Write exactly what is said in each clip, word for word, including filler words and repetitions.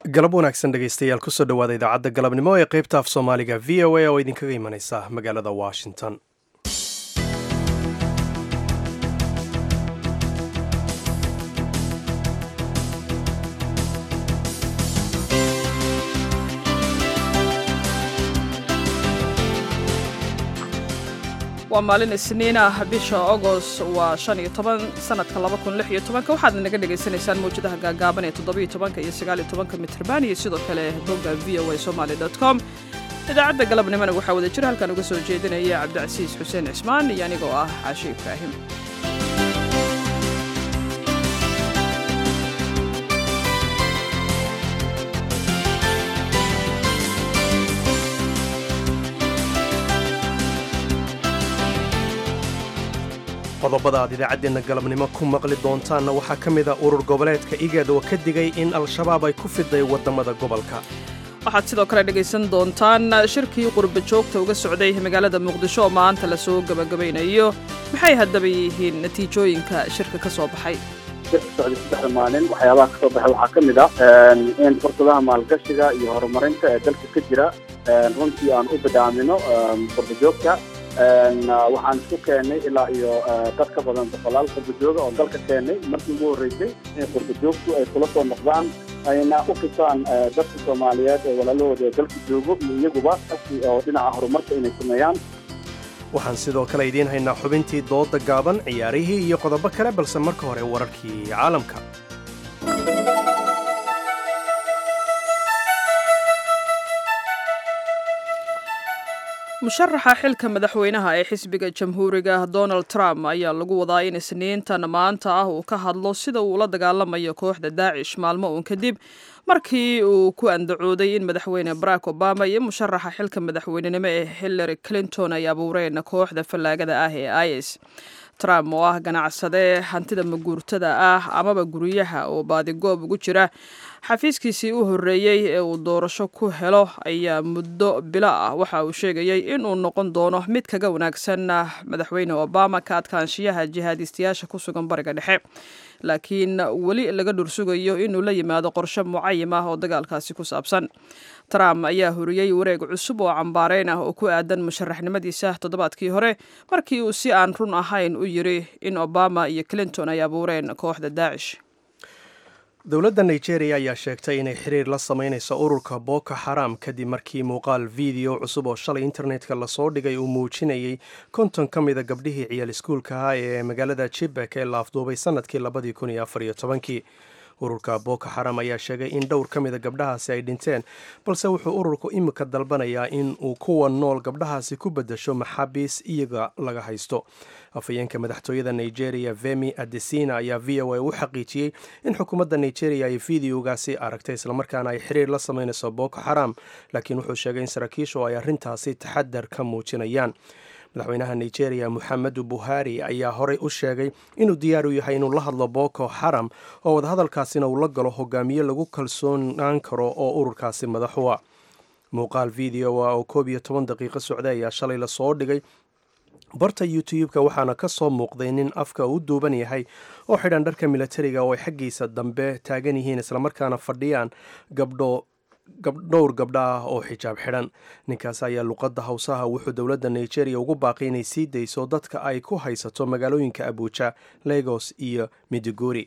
galab wanaagsan dhegaystayaal kusoo dhowaada idaacadda galabnimo ee qaybta af soomaaliga v o a oo idinkaga imanaysa magaalada washington. waa maalin isniin ah bisha August waa shan iyo toban sanadka laba kun lix iyo toban waxaad naga dhageysanaysaan mowjadaha gaagaaban ee toddoba iyo toban iyo sagaal iyo toban mitirban iyo sidoo kale bogga v o a somali dot com. idaacadda galabnimona waxaa wada jira halkan uga soo jeedinaya Cabdicasiis Xuseen Cismaan iyo anigoo ah Caashi Ibraahim. qodobada aad idaacaddeena galabnimo ku maqli doontaanna waxaa ka mid a urur goboleedka IGAD oo ka digay in al-shabaab ay ku fiday waddamada gobolka. waxaad sidoo kale dhegaysan doontaan shirkii qurba joogta uga socday magaalada muqdisho oo maanta lasoo gabagabaynayo. maxay haddaba yihiin natiijooyinka shirka ka soo baxay? shirka socday saddexda maalin waxyaabaha ka soo baxay waxaa ka mid ah in fursadaha maalgashiga iyo horumarinta ee dalka ka jira runtii aan u badaamino qurba joogta. waxaan isku keenay ilaa iyo dad ka badan boqolaal qurbajooga oo dalka keenay markii ugu horreysay in qurbajoogtu ay kula soo noqdaan ayna u qisaan dadka Soomaaliyeed ee walaalahooda ee dalka joogo iyo iyaguba oo dhinaca horumarka inay sameeyaan. waxaan sidoo kale idiin haynaa xubintii dooda gaaban, ciyaarihii iyo qodobo kale, balse marka hore wararkii caalamka. musharaxa xilka madaxweynaha ee xisbiga jamhuuriga Donald Trump ayaa lagu wadaa in isniintan maanta ah uu ka hadlo sida uu la dagaalamayo kooxda Daacish maalmo uun kadib markii uu ku andacooday in madaxweyne Barack Obama iyo musharaxa xilka madaxweynenimo ee Hillary Clinton ay abuureen kooxda fallaagada ah ee I S. Trump oo ah ganacsade hantida maguurtada ah amaba guryaha oo baadigoob ugu jira xafiiskiisii u horreeyey ee uu doorasho ku helo ayaa muddo bila ah waxa uu sheegayay in uu noqon doono mid kaga wanaagsan madaxweyne Obama ka adkaanshiyaha jihaadistayaasha ku sugan bariga dhexe, laakiin weli laga dhursugayo inuu la yimaado qorshe mucayim ah oo dagaalkaasi ku saabsan. Trump ayaa huriyey wareeg cusub oo cambaareyn ah oo ku aadan musharaxnimadiisa toddobaadkii hore markii uu si aan run ahayn u yiri in Obama iyo Clinton ay abuureen kooxda Daacish. dowladda Nigeria ayaa sheegtay inay xiriir la sameynayso ururka Boko Haram kadib markii muuqaal video cusub oo shalay internetka lasoo dhigay uu muujinayay konton ka mid a gabdhihii ciyaal iskuulka ah ee magaalada Chibok ee la afduubay sanadkii labadii kun iyo afar iyo tobankii. ururka Boko Haram ayaa sheegay in dhowr ka mid a gabdhahaasi ay dhinteen, balse wuxuu ururku imika dalbanayaa in uu kuwa nool gabdhahaasi ku bedesho maxaabiis iyaga laga haysto. afhayeenka madaxtooyada Nigeria Femi Adesina ayaa V O A u xaqiijiyey in xukuumadda Nigeria ay videogaasi aragtay islamarkaana ay xiriir la sameynayso Boko Haram, laakiin wuxuu sheegay in saraakiishu ay arrintaasi taxadar ka muujinayaan. madaxweynaha Nigeria Muhammadu Buhari ayaa horey u sheegay inuu diyaar u yahay inuu la hadlo Boko Haram oo wadahadalkaasina uu la galo hogaamiye lagu kalsoonaan karo oo ururkaasi madax u ah. muuqaal video oo koob iyo toban daqiiqo socday ayaa shalay lasoo dhigay barta YouTube-ka waxaana ka soo muuqday nin afka u duuban yahay oo xidhan dharka militariga oo ay xaggiisa dambe taagan yihiin islamarkaana fadhiyaan gabdho dhowr gabdha ah oo xijaab xidhan. ninkaas ayaa luqadda hawsaha wuxuu dowladda Nigeria ugu baaqay inay sii dayso dadka ay ku haysato magaalooyinka Abuja, Lagos iyo Maiduguri.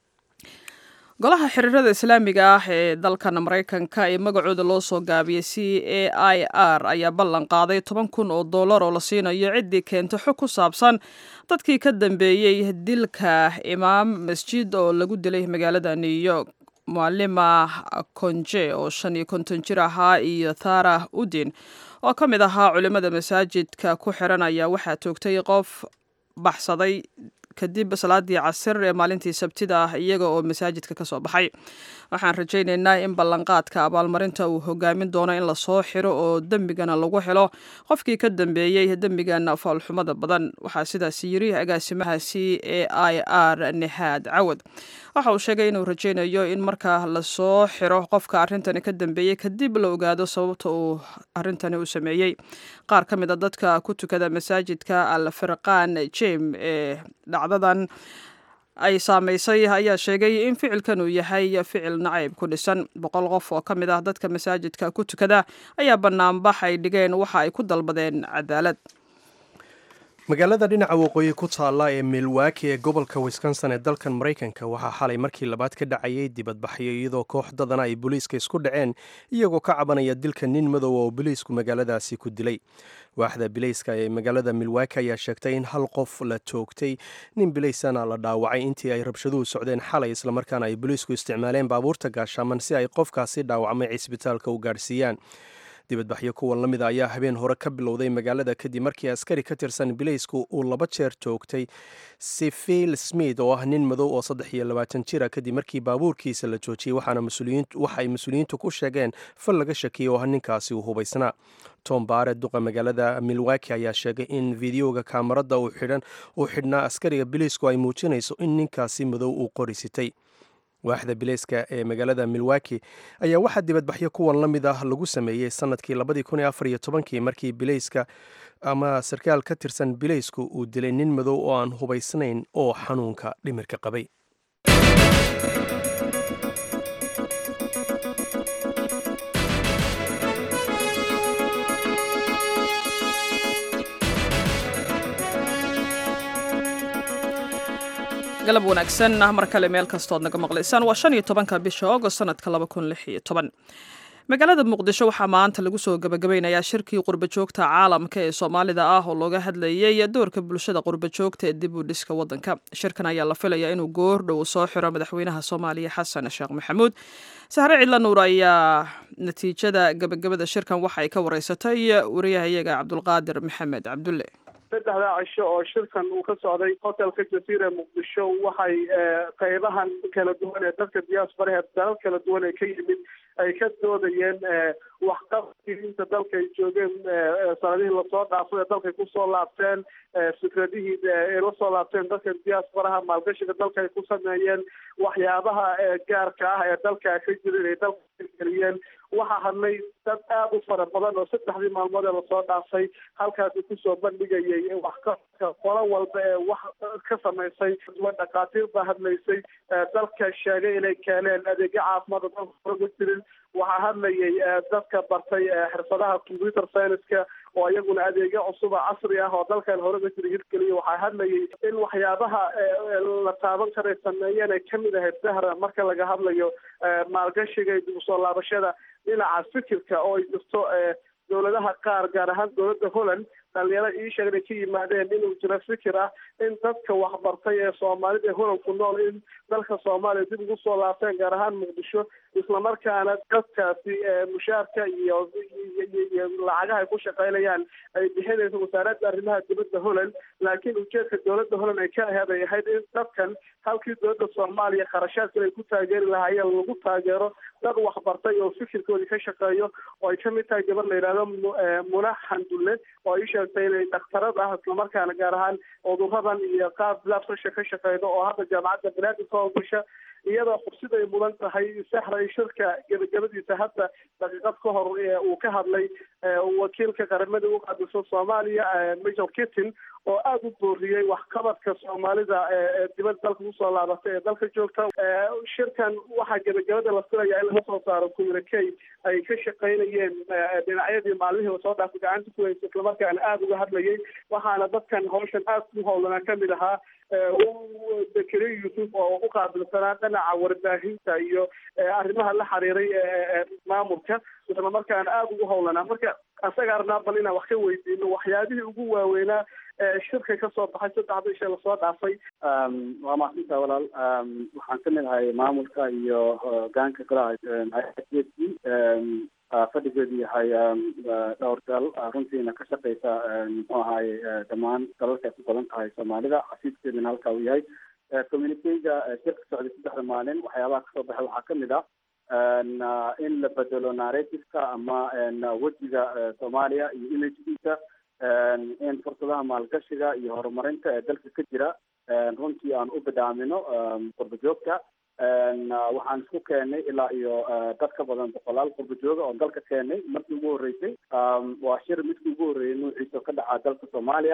golaha xiriirada islaamiga ah ee dalkan Mareykanka ee magacooda loo soo gaabiyey C A I R ayaa ballan qaaday toban kun oo dollar oo la siinayo ciddii keenta xog ku saabsan dadkii ka dambeeyey dilka imaam masjid oo lagu dilay magaalada New York. Mualima Konje oo shan iyo konton jir ahaa iyo Thara Udin oo ka mid ahaa culimada masaajidka ku xiran ayaa waxaa toogtay qof baxsaday kadib salaadii casir ee maalintii sabtida ah iyaga oo masaajidka ka soo baxay. waxaan rajaynaynaa in ballanqaadka abaalmarinta uu hogaamin doono in lasoo xiro oo dembigana lagu helo qofkii ka dambeeyey dembigan faalxumada badan. waxaa sidaas yiri agaasimaha C A I R Nihaad Cawad. waxa uu sheegay inuu rajaynayo in marka lasoo xiro qofka arrintani ka dambeeyey kadib la ogaado sababta uu arrintani u sameeyey. qaar ka mid a dadka ku tukada masaajidka Al Firqaan Jim ee dhacdadan ay saamaysay ayaa sheegay in ficilkan uu yahay ficil nacayb ku dhisan. boqol qof oo ka mid ah dadka masaajidka ku tukada ayaa banaanbax ay dhigeen waxa ay ku dalbadeen cadaalad. magaalada dhinaca waqooyi ku taalla ee milwaukee ee gobolka wisconsin ee dalkan maraykanka waxaa xalay markii labaad ka dhacayay dibadbaxyo iyadoo koox dadana ay booliiska isku dhaceen iyagoo ka cabanaya dilka nin madow oo booliisku magaaladaasi ku dilay. waaxda bilayska ee magaalada milwaukee ayaa sheegtay in hal qof la toogtay, nin bilaysana la dhaawacay intii ay rabshaduhu socdeen xalay, islamarkaana ay booliisku isticmaaleen baabuurta gaashaaman si ay qofkaasi dhaawacmay cisbitaalka u gaadhsiiyaan. dibadbaxyo kuwan la mida ayaa habeen hore ka bilowday magaalada kadib markii askari ka tirsan bilaysku uu laba jeer toogtay sivil smith oo ah nin madow oo saddex iyo labaatan jira kadib markii baabuurkiisa la joojiyey, waxaana waxay mas-uuliyiintu ku sheegeen fal laga shakiyey oo ah ninkaasi uu hubaysnaa. tom baare duqa magaalada milwaukee ayaa sheegay in fideoga kaamarada uu xidhnaa askariga bilaysku ay muujinayso in ninkaasi madow uu qori sitay. waaxda bilayska ee magaalada milwaukee ayaa waxaa dibadbaxyo kuwan la mid ah lagu sameeyey sanadkii labadii kun iyo afar iyo tobankii markii bilayska ama sarkaal ka tirsan bilaysku uu dilay nin madow oo aan hubaysnayn oo xanuunka dhimirka qabay. galab wanaagsan mar kale meel kastood naga maqlaysaan. waa shan iyo tobanka bisha August sanadka laba kun lix iyo toban. magaalada muqdisho waxaa maanta lagu soo gabagabeynayaa shirkii qurba joogta caalamka ee Soomaalida ah oo looga hadlayay doorka bulshada qurba joogta ee dib u dhiska wadanka. shirkan ayaa la filayaa inuu goor dhow soo xiro madaxweynaha Soomaaliya Xasan Sheekh Maxamuud. Sahre Cidla Nuur ayaa natiijada gabagabada shirkan waxa ay ka wareysatay wariyahayaga Cabdulqaadir Maxamed Cabdulle. saddexda cisho oo shirkan uu ka socday hotelka Jasiira Muqdisho waxay qaybahan kala duwan ee dadka diaspora ee dalal kala duwan ee ka yimid ay ka doodayeen waxqabadkii inta dalka ay joogeen sanadihii lasoo dhaafay dalka ku soo laabteen fikradihii ay la soo laabteen dadka diasporaha maalgashiga dalka ay ku sameeyeen waxyaabaha gaarka ah ee dalka ka jiray ay dalka geliyeen. waxaa hadlay dad aada u fara badan oo saddexdii maalmood ee lasoo dhaafay halkaasi kusoo bandhigayay waxqabadka qolo walba ee wax ka samaysay. dhakhaatiir baa hadlaysay dalka sheegay inay keeneen adeegyo caafimaad oo dalka hore ma jirin. waxaa hadlayay dadka bartay xirfadaha computer science-ka oo iyaguna adeegyo cusub casri ah oo dalkan hore ma jirin hirgeliya. waxaa hadlayay in waxyaabaha la taaban karay sameeyeen ay kamid ahayd sahra marka laga hadlayo maalgashiga iyo dib usoo laabashada dhinaca fikirka oo ay jirto dowladaha qaar gaar ahaan dowladda Holland dhalinyaro ii sheegay inay ka yimaadeen inuu jiro fikir ah in dadka waxbartay ee Soomaalida ee Holland ku nool in dalka Soomaaliya dib ugu soo laabteen gaar ahaan Muqdisho, islamarkaana dadkaasi mushaarka iyo lacagaha ay ku shaqaynayaan ay bixinayso wasaaradda arrimaha dibadda Holland. laakiin ujeedka dowladda Holland ay ka ahayd ay ahayd in dadkan halkii dowladda Soomaaliya kharashaadka ay ku taageeri lahaayeen lagu taageero dad waxbartay oo fikirkoodii ka shaqeeyo oo ay kamid tahay gabar la yidhaahdo Muna Xandulle oo ay sheegtay inay dhakhtarad ah islamarkaana gaar ahaan cuduradan iyo qaab laabsasha ka shaqeydo oo hadda jaamacadda Banaadir ka howlgasha. iyadoo xusid ay mudan tahay sahray shirka gabagabadiisa hadda daqiiqad ka hor uu ka hadlay wakiilka qaramada u qaabilsan Soomaaliya Major Keating oo aada u booriyey waxqabadka Soomaalida ee dibadda dalka kusoo laabatay ee dalka joogta. shirkan waxaa gabagabada la filayaa in laga soo saaro communique ay ka shaqaynayeen dhinacyadii maalmihii lasoo dhaafay gacanta ku haysay islamarkaana aada uga hadlayay. waxaana dadkan hawshan aada ku howlanaa kamid ahaa Zakariya Yuusuf oo u qaabilsanaa dhinaca warbaahinta iyo arrimaha la xiriiray maamulka islamarkaana aada ugu howlanaa. marka asaga arnaa bal inaan wax ka weydiino waxyaabihii ugu waaweynaa shirka ka soo baxay saddexda isha lasoo dhaafay. waa mahadsantaha walaal. waxaan kamid ahay maamulka iyo hogaanka golaha fadhigeedu yahay dhowr dal runtiina ka shaqeysa muxuu ahaye dhammaan dalalka ay ku badan tahay Soomaalida. xafiiskeeduna halka uu yahay communiquega shirka socday saddexda maalin waxyaabaha kasoo baxay waxaa kamid ah in la bedelo narrative-ka ama wejiga Soomaaliya iyo imagekiisa, in fursadaha maalgashiga iyo horumarinta ee dalka ka jira runtii aan u badaamino qurba joogta. waxaan isku keenay ilaa iyo dad ka badan boqolaal qurba jooga oo dalka keenay markii ugu horreysay. waa shir midkii ugu horreeyay nuuciisa ka dhacaa dalka Soomaaliya.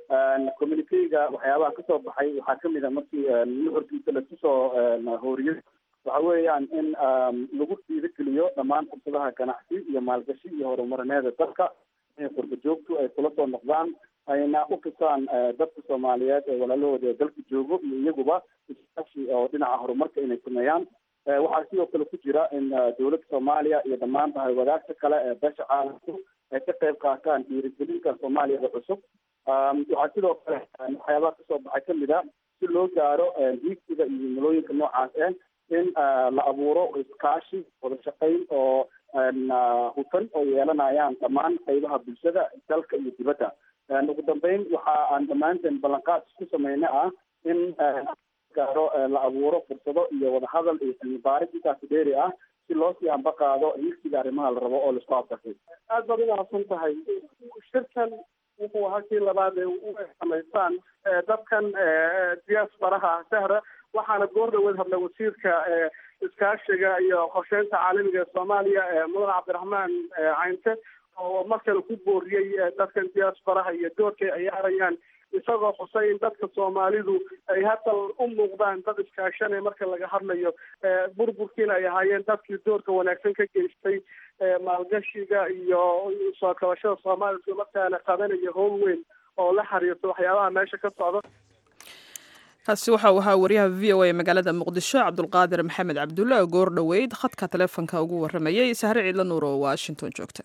communityga waxyaabaha kasoo baxay waxaa kamid a markii nuxurkiisa lakusoo hooriyey waxa weeyaan in lagu dhiirigeliyo dhammaan fursadaha ganacsi iyo maalgashi iyo horumarineeda dalka in qurbajoogtu ay kula soo noqdaan ayna u kisaan dadka soomaaliyeed ee walaalahooda ee dalka joogo iyo iyaguba iskaashi oo dhinaca horumarka inay sameeyaan waxaa sidoo kale ku jira in dowladda soomaaliya iyo dhammaan bahay wadaagta kale ee beesha caalamku ay ka qayb qaataan dhiirigelinta soomaaliyada cusub waxaa sidoo kale waxyaabaha kasoo baxay kamid a si loo gaaro hiigsiga iyo himilooyinka noocaas ah in la abuuro iskaashi wada shaqayn oo hufan oo yeelanayaan dhammaan qaybaha bulshada dalka iyo dibadda ugu dambeyn waxa aan dhammaanteen ballanqaad isku sameyna ah in gaaro la abuuro fursado iyo wadahadal iyo cilmi baaris intaasi dheeri ah si loo sii hamba qaado hiigsiga arrimaha la rabo oo laisku abkasay aad baad umahadsan tahay shirkan wuxuu ahaa kii labaad ee u samaysaan dadkan diasparaha sahra waxaana goor dhaweed hadlay wasiirka iskaashiga iyo qorsheynta caalamiga ee soomaaliya mudan cabdiraxmaan caynte oo markale ku booriyey dadkan diasparaha iyo doorka ay ciyaarayaan isagoo xusay in dadka soomaalidu ay hadda u muuqdaan dad iskaashanay marka laga hadlayo burburkiina ay ahaayeen dadkii doorka wanaagsan ka geystay maalgashiga iyo soo kabashada soomaalida isla markaana qabanaya howl weyn oo la xiriirto waxyaabaha meesha ka socda kaasi waxa uu ahaa wariyaha v o a magaalada muqdisho cabdulqaadir maxamed cabdulle oo goor dhoweyd khadka taleefonka ugu waramayay sahre ciidla nuur oo washington joogta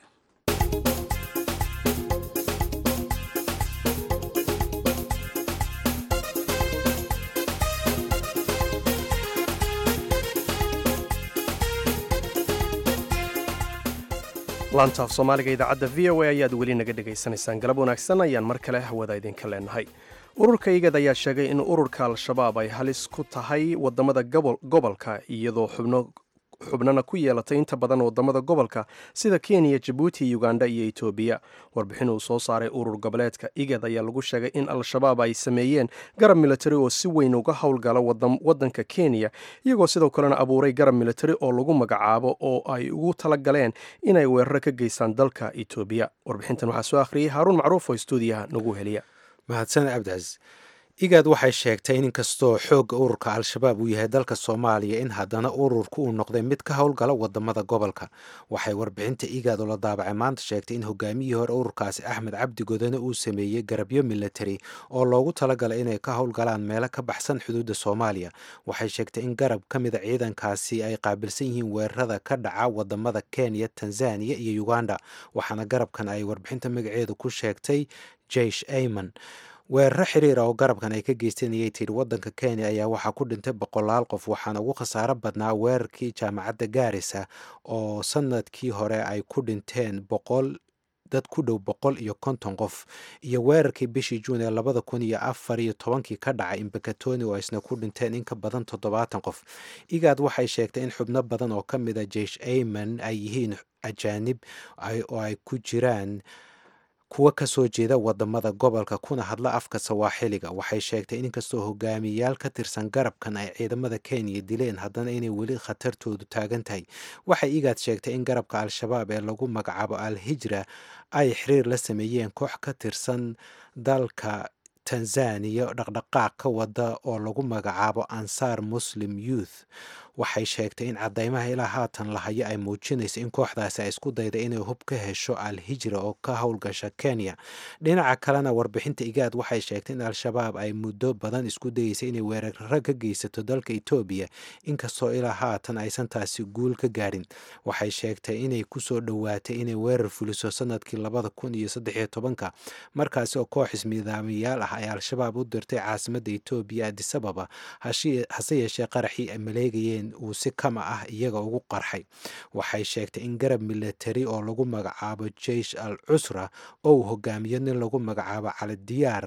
laantaaf soomaaliga idaacadda v o a ayaad weli naga dhegaysanaysaan galab wanaagsan ayaan mar kale hawada idinka leenahay ururka igad ayaa sheegay in ururka al-shabaab ay halis ku tahay wadamada gobolka iyadoo xubno xubnana ku yeelatay inta badan wadamada gobolka sida kenya, jabuuti, uganda iyo etoobiya. warbixin uu soo saaray urur goboleedka igad ayaa lagu sheegay in al-shabaab ay sameeyeen garab militari oo si weyn uga howlgala wadanka kenya, iyagoo sidoo kalena abuuray garab militari oo lagu magacaabo oo ay ugu talagaleen inay weeraro ka geystaan dalka etoobiya. warbixintan waxaa soo akhriyey haaruun macruuf oo stuudiyaha nagu heliya. mahadsan cabdicasiis. igad waxay sheegtay in inkastoo xoogga ururka al-shabaab uu yahay dalka soomaaliya in haddana ururku uu noqday mid ka howlgala wadamada gobolka. waxay warbixinta igad oo la daabacay maanta sheegtay in hogaamiyihii hore ururkaasi axmed cabdi godane uu sameeyey garabyo militari oo loogu talagalay inay ka howlgalaan meelo ka baxsan xuduudda soomaaliya. waxay sheegtay in garab ka mida ciidankaasi ay qaabilsan yihiin weerarada ka dhaca wadamada kenya, tanzaniya iyo uganda. waxaana garabkan ay warbixinta magaceedu ku sheegtay jeish ayman. weeraro xiriir ah oo garabkan ay ka geysteen ayay tiri wadanka kenya ayaa waxaa ku dhintay boqolaal qof, waxaana ugu khasaaro badnaa weerarkii jaamacadda gaarisa oo sanadkii hore ay ku dhinteen boqol dad ku dhow boqol iyo konton qof, iyo weerarkii bishii juun ee labada kun iyo afar iyo tobankii ka dhacay imbakatoni oo isna ku dhinteen in ka badan toddobaatan qof. igad waxay sheegtay in xubno badan oo ka mid a jeish ayman ay yihiin ajaanib oo ay ku jiraan kuwa ka soo jeeda wadamada gobolka kuna hadla afka sawaaxiliga. waxay sheegtay in inkastoo hogaamiyayaal ka tirsan garabkan ay ciidamada kenya dileen, haddana inay weli khatartoodu taagan tahay. waxay igaad sheegtay in garabka al-shabaab ee lagu magacaabo al-hijra ay xiriir la sameeyeen koox ka tirsan dalka tanzaniya dhaqdhaqaaq ka wada oo lagu magacaabo ansaar muslim youth. waxay sheegtay in cadaymaha ilaa haatan la hayo ay muujinayso in kooxdaasi ay isku dayda inay hub ka hesho al-hijra oo ka howlgasha kenya. dhinaca kalena warbixinta igaad waxay sheegtay in al-shabaab ay muddo badan isku dayeysay inay weeraro ka geysato dalka etoobiya, inkastoo ilaa haatan aysan taasi guul ka gaadhin. waxay sheegtay inay kusoo dhowaatay inay weerar fuliso sanadkii labada kun iyo saddex iyo tobanka markaasi oo koox ismidaamiyaal ah ay al-shabaab u dirtay caasimadda etoobiya addis ababa, hase yeeshee qaraxii ay maleegayeen uu si kama ah iyaga ugu qarxay. waxay sheegtay in garab militari oo lagu magacaabo jeish al cusra oo uu hogaamiyo nin lagu magacaabo cali diyaar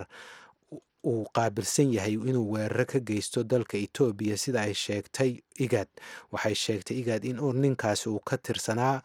uu qaabilsan yahay inuu weeraro ka geysto dalka etoobiya sida ay sheegtay igad. waxay sheegtay igad in ninkaasi uu ka tirsanaa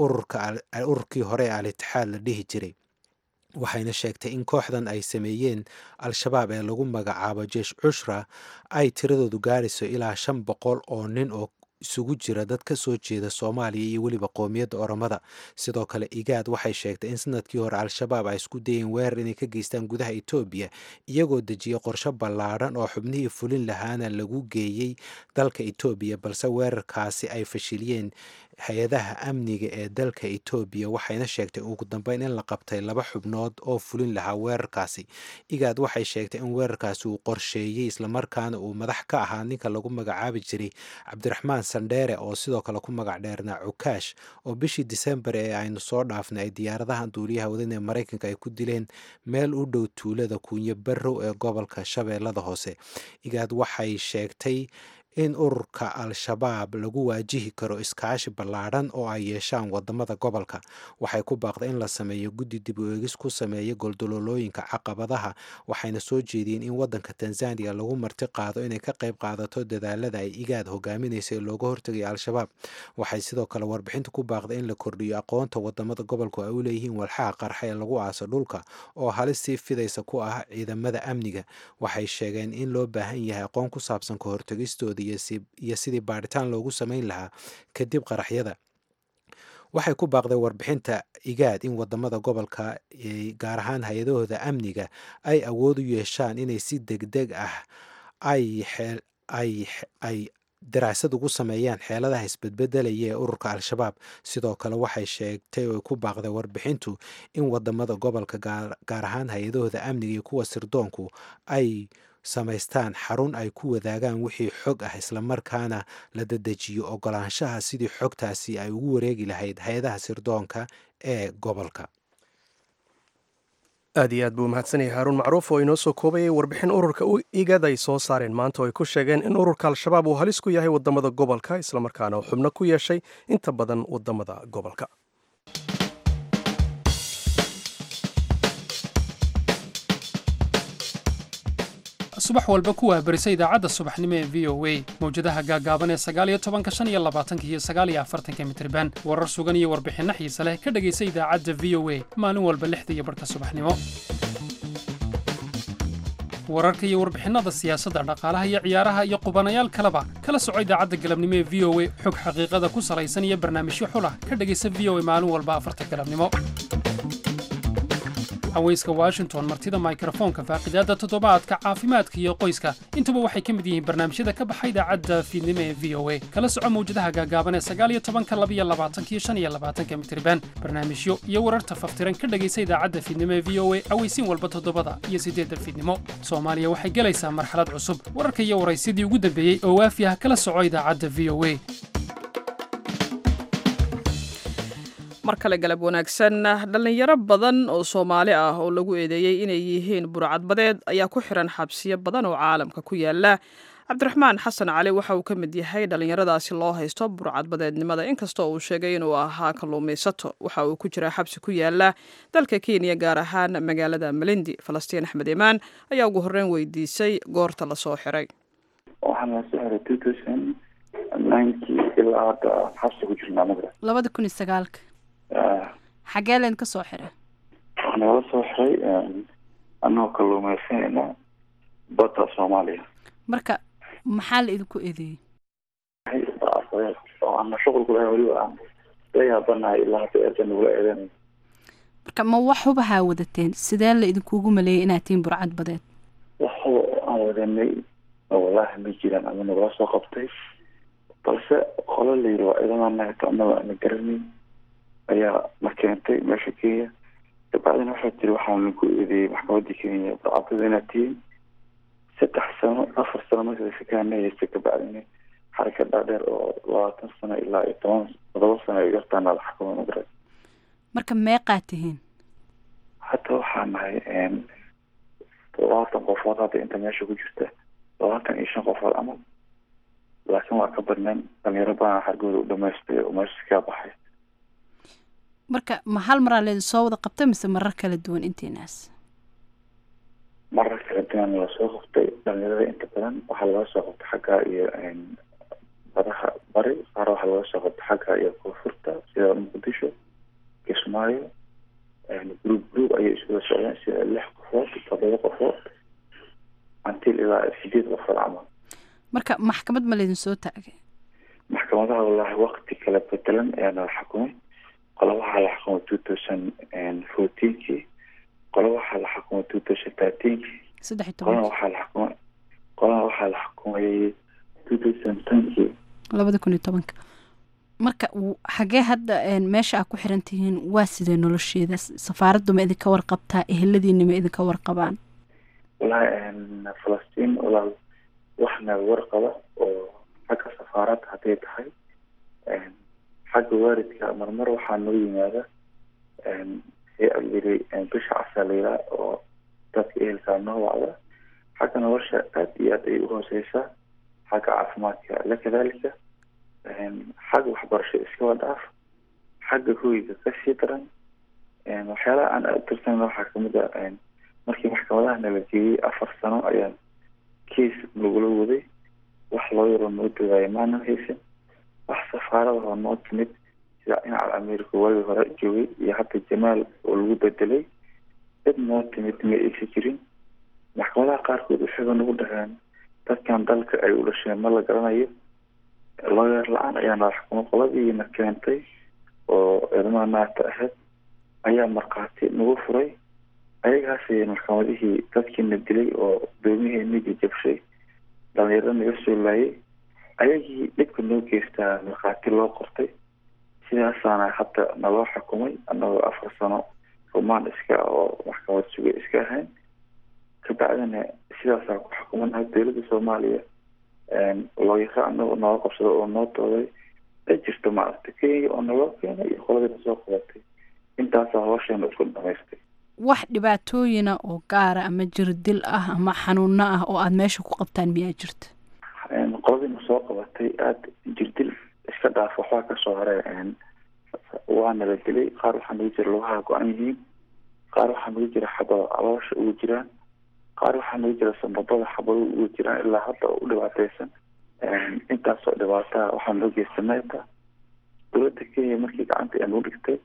ururkii hore ee al-itixaad la dhihi jiray. waxayna sheegtay in kooxdan ay sameeyeen al-shabaab ee lagu magacaabo jeish cushra ay tiradoodu gaarayso ilaa shan boqol oo nin oo isugu jira dad ka soo jeeda soomaaliya iyo weliba qoomiyadda oromada. sidoo kale igaad waxay sheegtay in sanadkii hore al-shabaab ay isku dayeen weerar inay ka geystaan gudaha etoobiya iyagoo dejiyay qorshe ballaadhan oo xubnihii fulin lahaana lagu geeyey dalka etoobiya, balse weerarkaasi ay fashiliyeen hay-adaha amniga ee dalka etoobiya, waxayna sheegtay ugu dambeyn in la qabtay laba xubnood oo fulin lahaa weerarkaasi. igaad waxay sheegtay in weerarkaasi uu qorsheeyey islamarkaana uu madax ka ahaa ninka lagu magacaabi jiray cabdiraxmaan sandheere oo sidoo kale ku magac dheernaa cukaash, oo bishii disembar ee aynu soo dhaafnay ay diyaaradaha duuliyaha wadan ee maraykanka ay ku dileen meel u dhow tuulada kuunyo barrow ee gobolka shabeellada hoose. igaad waxay sheegtay in ururka al-shabaab lagu waajihi karo iskaashi ballaadhan oo ay yeeshaan wadamada gobolka. waxay ku baaqday in la sameeyo guddi dib u eegis ku sameeya goldololooyinka caqabadaha, waxayna soo jeediyeen in wadanka tanzania lagu marti qaado inay ka qayb qaadato dadaalada ay igaad hogaaminaysa ee looga hortagaya al-shabaab. waxay sidoo kale warbixinta ku baaqday in la kordhiyo aqoonta wadamada gobolku ay u leeyihiin walxaha qarxa ee lagu aaso dhulka oo halis sii fidaysa ku ah ciidamada amniga. waxay sheegeen in loo baahan yahay aqoon ku saabsan ka hortagistooda iyo sidii baadhitaan loogu samayn lahaa kadib qaraxyada. waxay ku baaqday warbixinta igaad in wadamada gobolka gaar ahaan hay-adahooda amniga ay awood u yeeshaan inay si degdeg ah ay daraasad ugu sameeyaan xeeladaha isbedbedelaya ee ururka al-shabaab. sidoo kale waxay sheegtay oo ku baaqday warbixintu in wadamada gobolka gaar ahaan hay-adahooda amniga iyo kuwa sirdoonku ay samaystaan xarun ay ku wadaagaan wixii xog ah islamarkaana la dadejiyo ogolaanshaha sidii xogtaasi ay ugu wareegi lahayd hay-adaha sirdoonka ee gobolka. aad iyo aad buu mahadsanyahay haaruun macruuf oo inoo soo koobayay warbixin ururka igaad ay soo saareen maanta oo ay ku sheegeen in ururka al-shabaab uu halis ku yahay wadamada gobolka islamarkaana uu xubno ku yeeshay inta badan wadamada gobolka. subax walba ku waabarisa idaacadda subaxnimo ee v o a mawjadaha gaagaaban ee sagaal iyo tobanka shan iyo labaatanka iyo sagaal iyo afartanka mitirban warar sugan iyo warbixinno xiise leh ka dhegaysa idaacadda v o a maalin walba lixda iyo barhka subaxnimo. wararka iyo warbixinnada siyaasadda, dhaqaalaha iyo ciyaaraha iyo qubanayaal kaleba kala soco idaacadda galabnimo ee v o a xog xaqiiqada ku salaysan iyo barnaamijyo xulah ka dhegaysa v o a maalin walba afarta galabnimo. haweyska Washington, martida mikrofoonka, faaqidaada toddobaadka, caafimaadka iyo qoyska, intuba waxay ka mid yihiin barnaamijyada ka baxay idaacadda fiidnimo ee v o a. kala soco mawjadaha gaagaaban ee sagaal iyo tobanka, laba iyo labaatanka iyo shan iyo labaatanka mitirban, barnaamijyo iyo wararta faftiran ka dhegaysa idaacadda fiidnimo ee v o a aweysiin walba toddobada iyo siddeedda fiidnimo. Soomaaliya waxay galaysaa marxalad cusub. wararka iyo waraysidii ugu dambeeyey oo waafi ah kala soco idaacadda v o a. mar kale galab wanaagsan. dhallinyaro badan oo Soomaali ah oo lagu eedeeyay inay yihiin burcadbadeed ayaa ku xiran xabsiyo badan oo caalamka ku yaala. Cabdiraxmaan Xasan Cali waxa uu ka mid yahay dhallinyaradaasi loo haysto burcadbadeednimada, inkastoo uu sheegay inuu ahaa kalluumaysato. waxa uu ku jiraa xabsi ku yaala dalka Kenya, gaar ahaan magaalada Malindi. Falastiin Axmed Imaan ayaa ugu horreyn weydiisay goorta la soo xiray. waxaan la soo xiray two thousand nineteen ilaa hadda xabsi ku jirnaa labada kun iyo sagaalka. xagee leen ka soo xiray? waxaan nala soo xiray anagoo kalluumaysanayna badda Soomaaliya. marka maxaa la idinku eedeeyey? oo aan shaqo ku lahayn waliba aan yaabanahay ilaa hadda eertan nagula eedeynay. marka ma wax hubaha wadateen? sidee la idinkugu maleeyay inaad tihiin burcad badeed? wax aan wadanay wallaahi ma jiraan, ama nagula soo qabtay, balse qolo la yidhi waa ciidamada annaga aan garanay ayaa ma keentay meesha Kenya. kabacdina waxaa jiri waxaan lagu eedeeyey maxkamadda Kenya burcadbadeed inaad tihiin. saddex sano afar sano markii la shakaanayay kabacdina xarika dhaadheer oo labaatan sano ilaa iyo toban todoba sano ay gartaan la xukumo magaray. marka meeqaa tihiin? hadda waxaan nahay labaatan qofood hadda inta meesha ku jirta, labaatan iyo shan qofood amal, laakiin waa ka badnaan dhalinyaro badan xargooda u dhamaystay oo meesha ka baxay. marka ma hal mar la soo wada qabtay mise marar kala duwan intiinaas? marar kala duwan la soo qabtay. dhalinyarada inta badan waxaa laga soo qabtay xagga iyo badaha bari, qaar waxaa laga soo qabtay xagga iyo koonfurta sida Muqdisho, Kismaayo, group group ayay isku socdeen sida lix qofood toddoba qofood until ilaa sideed qofood camal. marka maxkamad ma leedin soo taagay? maxkamad maxkamadaha wallaahi waqti kala bedelan ayaa nala xukumay. qola waxaa la xukumay two thousand fourteenkii, qola waxaa la xukumay two thousand thirteenkii, saddex iyo qolana toban waxaa la xukumay qolana waxaa la xukumay two thousand tenkii. labada kun iyo tobanka. marka w- xagee hadda een, meesha aad ku xiran tihiin waa sidee nolosheeda? S- safaaraddu ma idinka warqabtaa? eheladiina ma idinka warqabaan? wallaahi falastiin walaal waxna warqaba oo xagga safaaradda hadday tahay, xagga waalidka marmar waxaa noo yimaada yiri bisha casalaya oo dadka ehelkaa noo wacda. xagga nolosha aad iyo aad ay u hooseysaa, xagga caafimaadka la kadaalika, xagga waxbarasho iskaba dhaaf, xagga hoyga kasii daran. waxyaalaha aan aad tirsan waxaa kamid ah markii maxkamadaha nala geeyey afar sano ayaan kiis nagula waday, wax loo yaro noo dogaayo maanan haysan, wax safaarada oo noo timid sida dhinaca america waagii hore joogay iyo hadda jamaal oo lagu bedelay, cid noo timid ma aysan jirin. maxkamadaha qaarkood waxayba nagu dhaheen dadkan dalka ay u dhasheen ma la garanayo, looyar la-aan ayaa nala xukumay. qoladiina keentay oo ilmaha naagta ahayd ayaa markhaati nagu furay, ayagaasay maxkamadihii dadkiina dilay oo doomiheena jajabshay, dhalinyaro naga soo laayay, ayagii dhibka noo geystaa markhaati loo qortay. sidaasaana hadda naloo xukumay annagoo afar sano rumaan iska oo maxkamad suga iska ahayn. kabacdina sidaasaa ku xukumanahay dowladda soomaaliya looyaro anagoo nooga qabsado oo noo dooday ay jirto maaragtay kenya oo naloo keenay iyo qoladina soo qabatay. intaasaa hawsheena isku dhamaystay. wax dhibaatooyina oo gaara ama jirdil ah ama xanuuno ah oo aad meesha ku qabtaan miyaa jirta? qoladina soo qabatay aada jirdil iska dhaaf waxbaa kasoo haray. waa nala dilay, qaar waxaa nagu jira lugaha go-an yihiin, qaar waxaa nagu jira xabado caloosha ugu jiraan, qaar waxaa nagu jira sambabada xabado ugu jiraan ilaa hadda u dhibaateysan. intaasoo dhibaataa waxaa noo geysanayta dowladda kenya markii gacanta ay nagu dhigtay,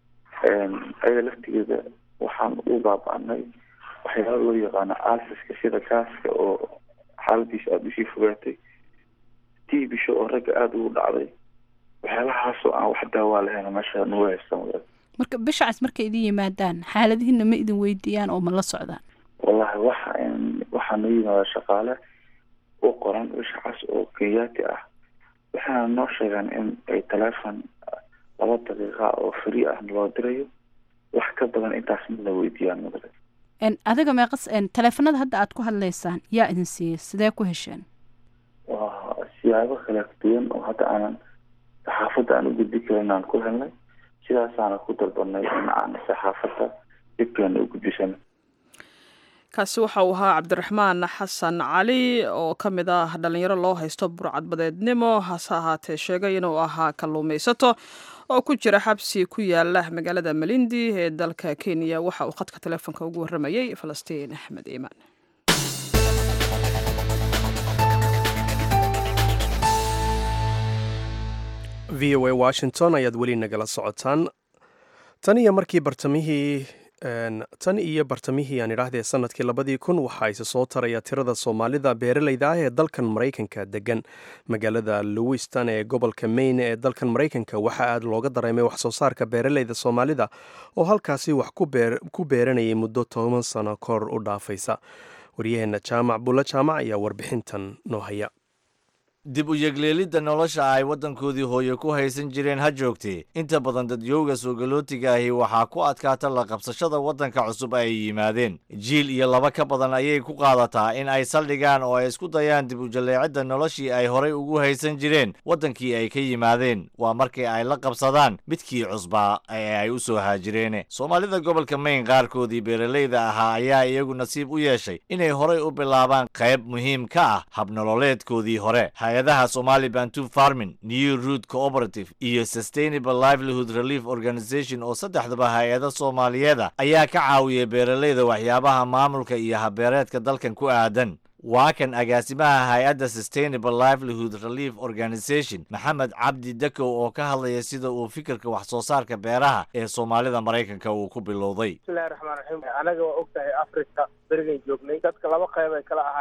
ayaga laftigeeda waxaan u baaba-anay waxyaala loo yaqaano alsiska sida gaaska oo xaaladiisa aada usii fogaatay, tiibisho oo ragga aada ugu dhacday, waxyaalahaasoo aan wax daawaa lahayn meesha nagu haysta. marka bishacaas markay idin yimaadaan xaaladihiina ma idin weydiiyaan oo ma la socdaan? wallahi waxa waxaa noo yimaada shaqaale u qoran bishacaas oo kenyaati ah, waxaana noo sheegaan in ay teleefon laba daqiiqa oo free ah loo dirayo, wax ka badan intaas mana weydiiyaan madare. En, adiga meeqas en, taleefanada hadda aad ku hadlaysaan yaa idin siiyey? sidee ku hesheen? waa siyaabo kala duwan oo hadda aanan saxaafadda aan u gudbi karin aan ku helnay, sidaasaana ku dalbanay in aan saxaafadda dhibkeena u gudbisano. kaasi waxa uu ahaa cabdiraxmaan xasan cali oo ka mid ah dhalinyaro loo haysto burcadbadeednimo, hase ahaatee sheegay inuu ahaa kalluumaysato oo ku jira xabsi ku yaala magaalada malindi ee dalka kenya. waxa uu khadka taleefonka ugu waramayey falastiin axmed iimaan. v o a washington ayaad weli nagala socotaan. tan iyo markii bartamihii tan iyo bartamihii aan idhaahdee sanadkii labadii kun waxaa isa soo taraya tirada soomaalida beeralayda ah ee dalkan maraykanka degan. magaalada lewiston ee gobolka maine ee dalkan maraykanka waxaa aada looga dareemay wax soo saarka beeralayda soomaalida oo halkaasi wax ku beeranayay muddo toban sano kor u dhaafaysa. waryaheena jaamac bulla jaamac ayaa warbixintan noo haya. dib u yegleelidda nolosha ay waddankoodii hooye ku haysan jireen ha joogtee inta badan dadyowga soogalootiga ahi waxaa ku adkaata la qabsashada waddanka cusub ay yimaadeen. jiil iyo laba ka badan ayay ku qaadataa in ay saldhigaan oo ay isku dayaan dib u jalleecidda noloshii ay horay ugu haysan jireen waddankii ay ka yimaadeen. waa markii ay la qabsadaan midkii cusbaa ee ay u soo haajireene. soomaalida gobolka mayn qaarkoodii beeralayda ahaa ayaa iyagu nasiib u yeeshay inay horay u bilaabaan qayb muhiim ka ah habnololeedkoodii hore. hay-adaha Somali Bantu Farming, New Root Cooperative iyo Sustainable Livelihood Relief Organization oo saddexdaba hay-ada Soomaaliyeeda ayaa ka caawiyay beeralayda waxyaabaha maamulka iyo habeereedka dalkan ku aadan. waa kan agaasimaha hay-adda Sustainable Livelihood Relief Organization Maxamed Cabdi Dakow oo ka hadlaya sida uu fikirka wax soo saarka beeraha ee Soomaalida Maraykanka uu ku bilowday. bismillahi raxmaani raxiim. anaga waa ogtahay Afrika berigan joognay dadka laba qayb ay kala ahaayeen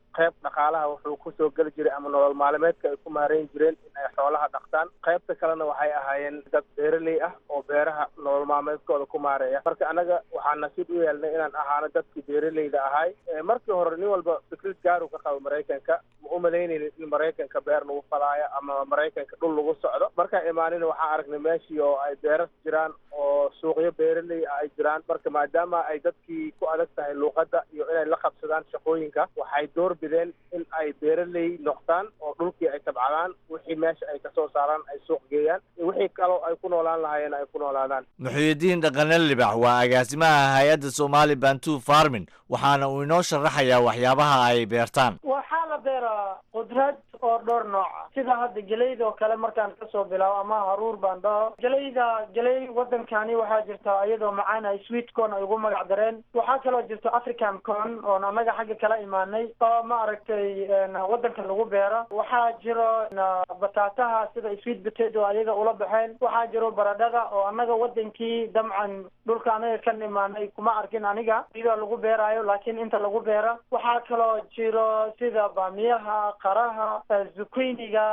qayb dhaqaalaha wuxuu kusoo geli jiray ama nolol maalmeedka ay ku maareyn jireen in ay xoolaha dhaqtaan, qaybta kalena waxay ahaayeen dad beeraley ah oo beeraha nolol maalmeedkooda ku maareeya. marka anaga waxaan nasiib u yeelnay inaan ahaano dadkii beeraleyda ahay. markii hore nin walba fikrad gaar uu ka qabo maraykanka, ma u malaynaynin in maraykanka beer lagu falaayo ama maraykanka dhul lagu socdo. markaan imaanina waxaan aragnay meeshii oo ay beeras jiraan oo suuqyo beeraley ah ay jiraan. marka maadaama ay dadkii ku adag tahay luuqadda iyo inay la qabsadaan shaqooyinka, waxay door bideen in ay beeraley noqdaan oo dhulkii ay tabcadaan, wixii meesha ay kasoo saaraan ay suuq geeyaan, wixii kaloo ay ku noolaan lahaayeen ay ku noolaadaan. Muxyidiin Dhaqane Libax waa agaasimaha hay-adda Somali Bantu Farming, waxaana uu inoo sharaxayaa waxyaabaha ay beertaan. waxaa la beeraa qudrad oo dhowr nooc ah, sida hadda geleyda oo kale markaan kasoo bilaabo ama haruur baan dhaho. geleyda geley wadankani waxaa jirta iyadoo macaan ay sweet corn ay ugu magac dareen. waxaa kaloo jirta African corn oo anaga xagga kala imaanay oo ma aragtay wadanka lagu beero. waxaa jiro bataataha sida sweet potato ayaga ula baxeen. waxaa jiro baradhada oo anaga wadankii damcan dhulka anaga ka imaanay kuma arkin aniga iyadoo lagu beerayo, laakiin inta lagu beera. waxaa kaloo jiro sida baamiyaha, qaraha, zucchiniga,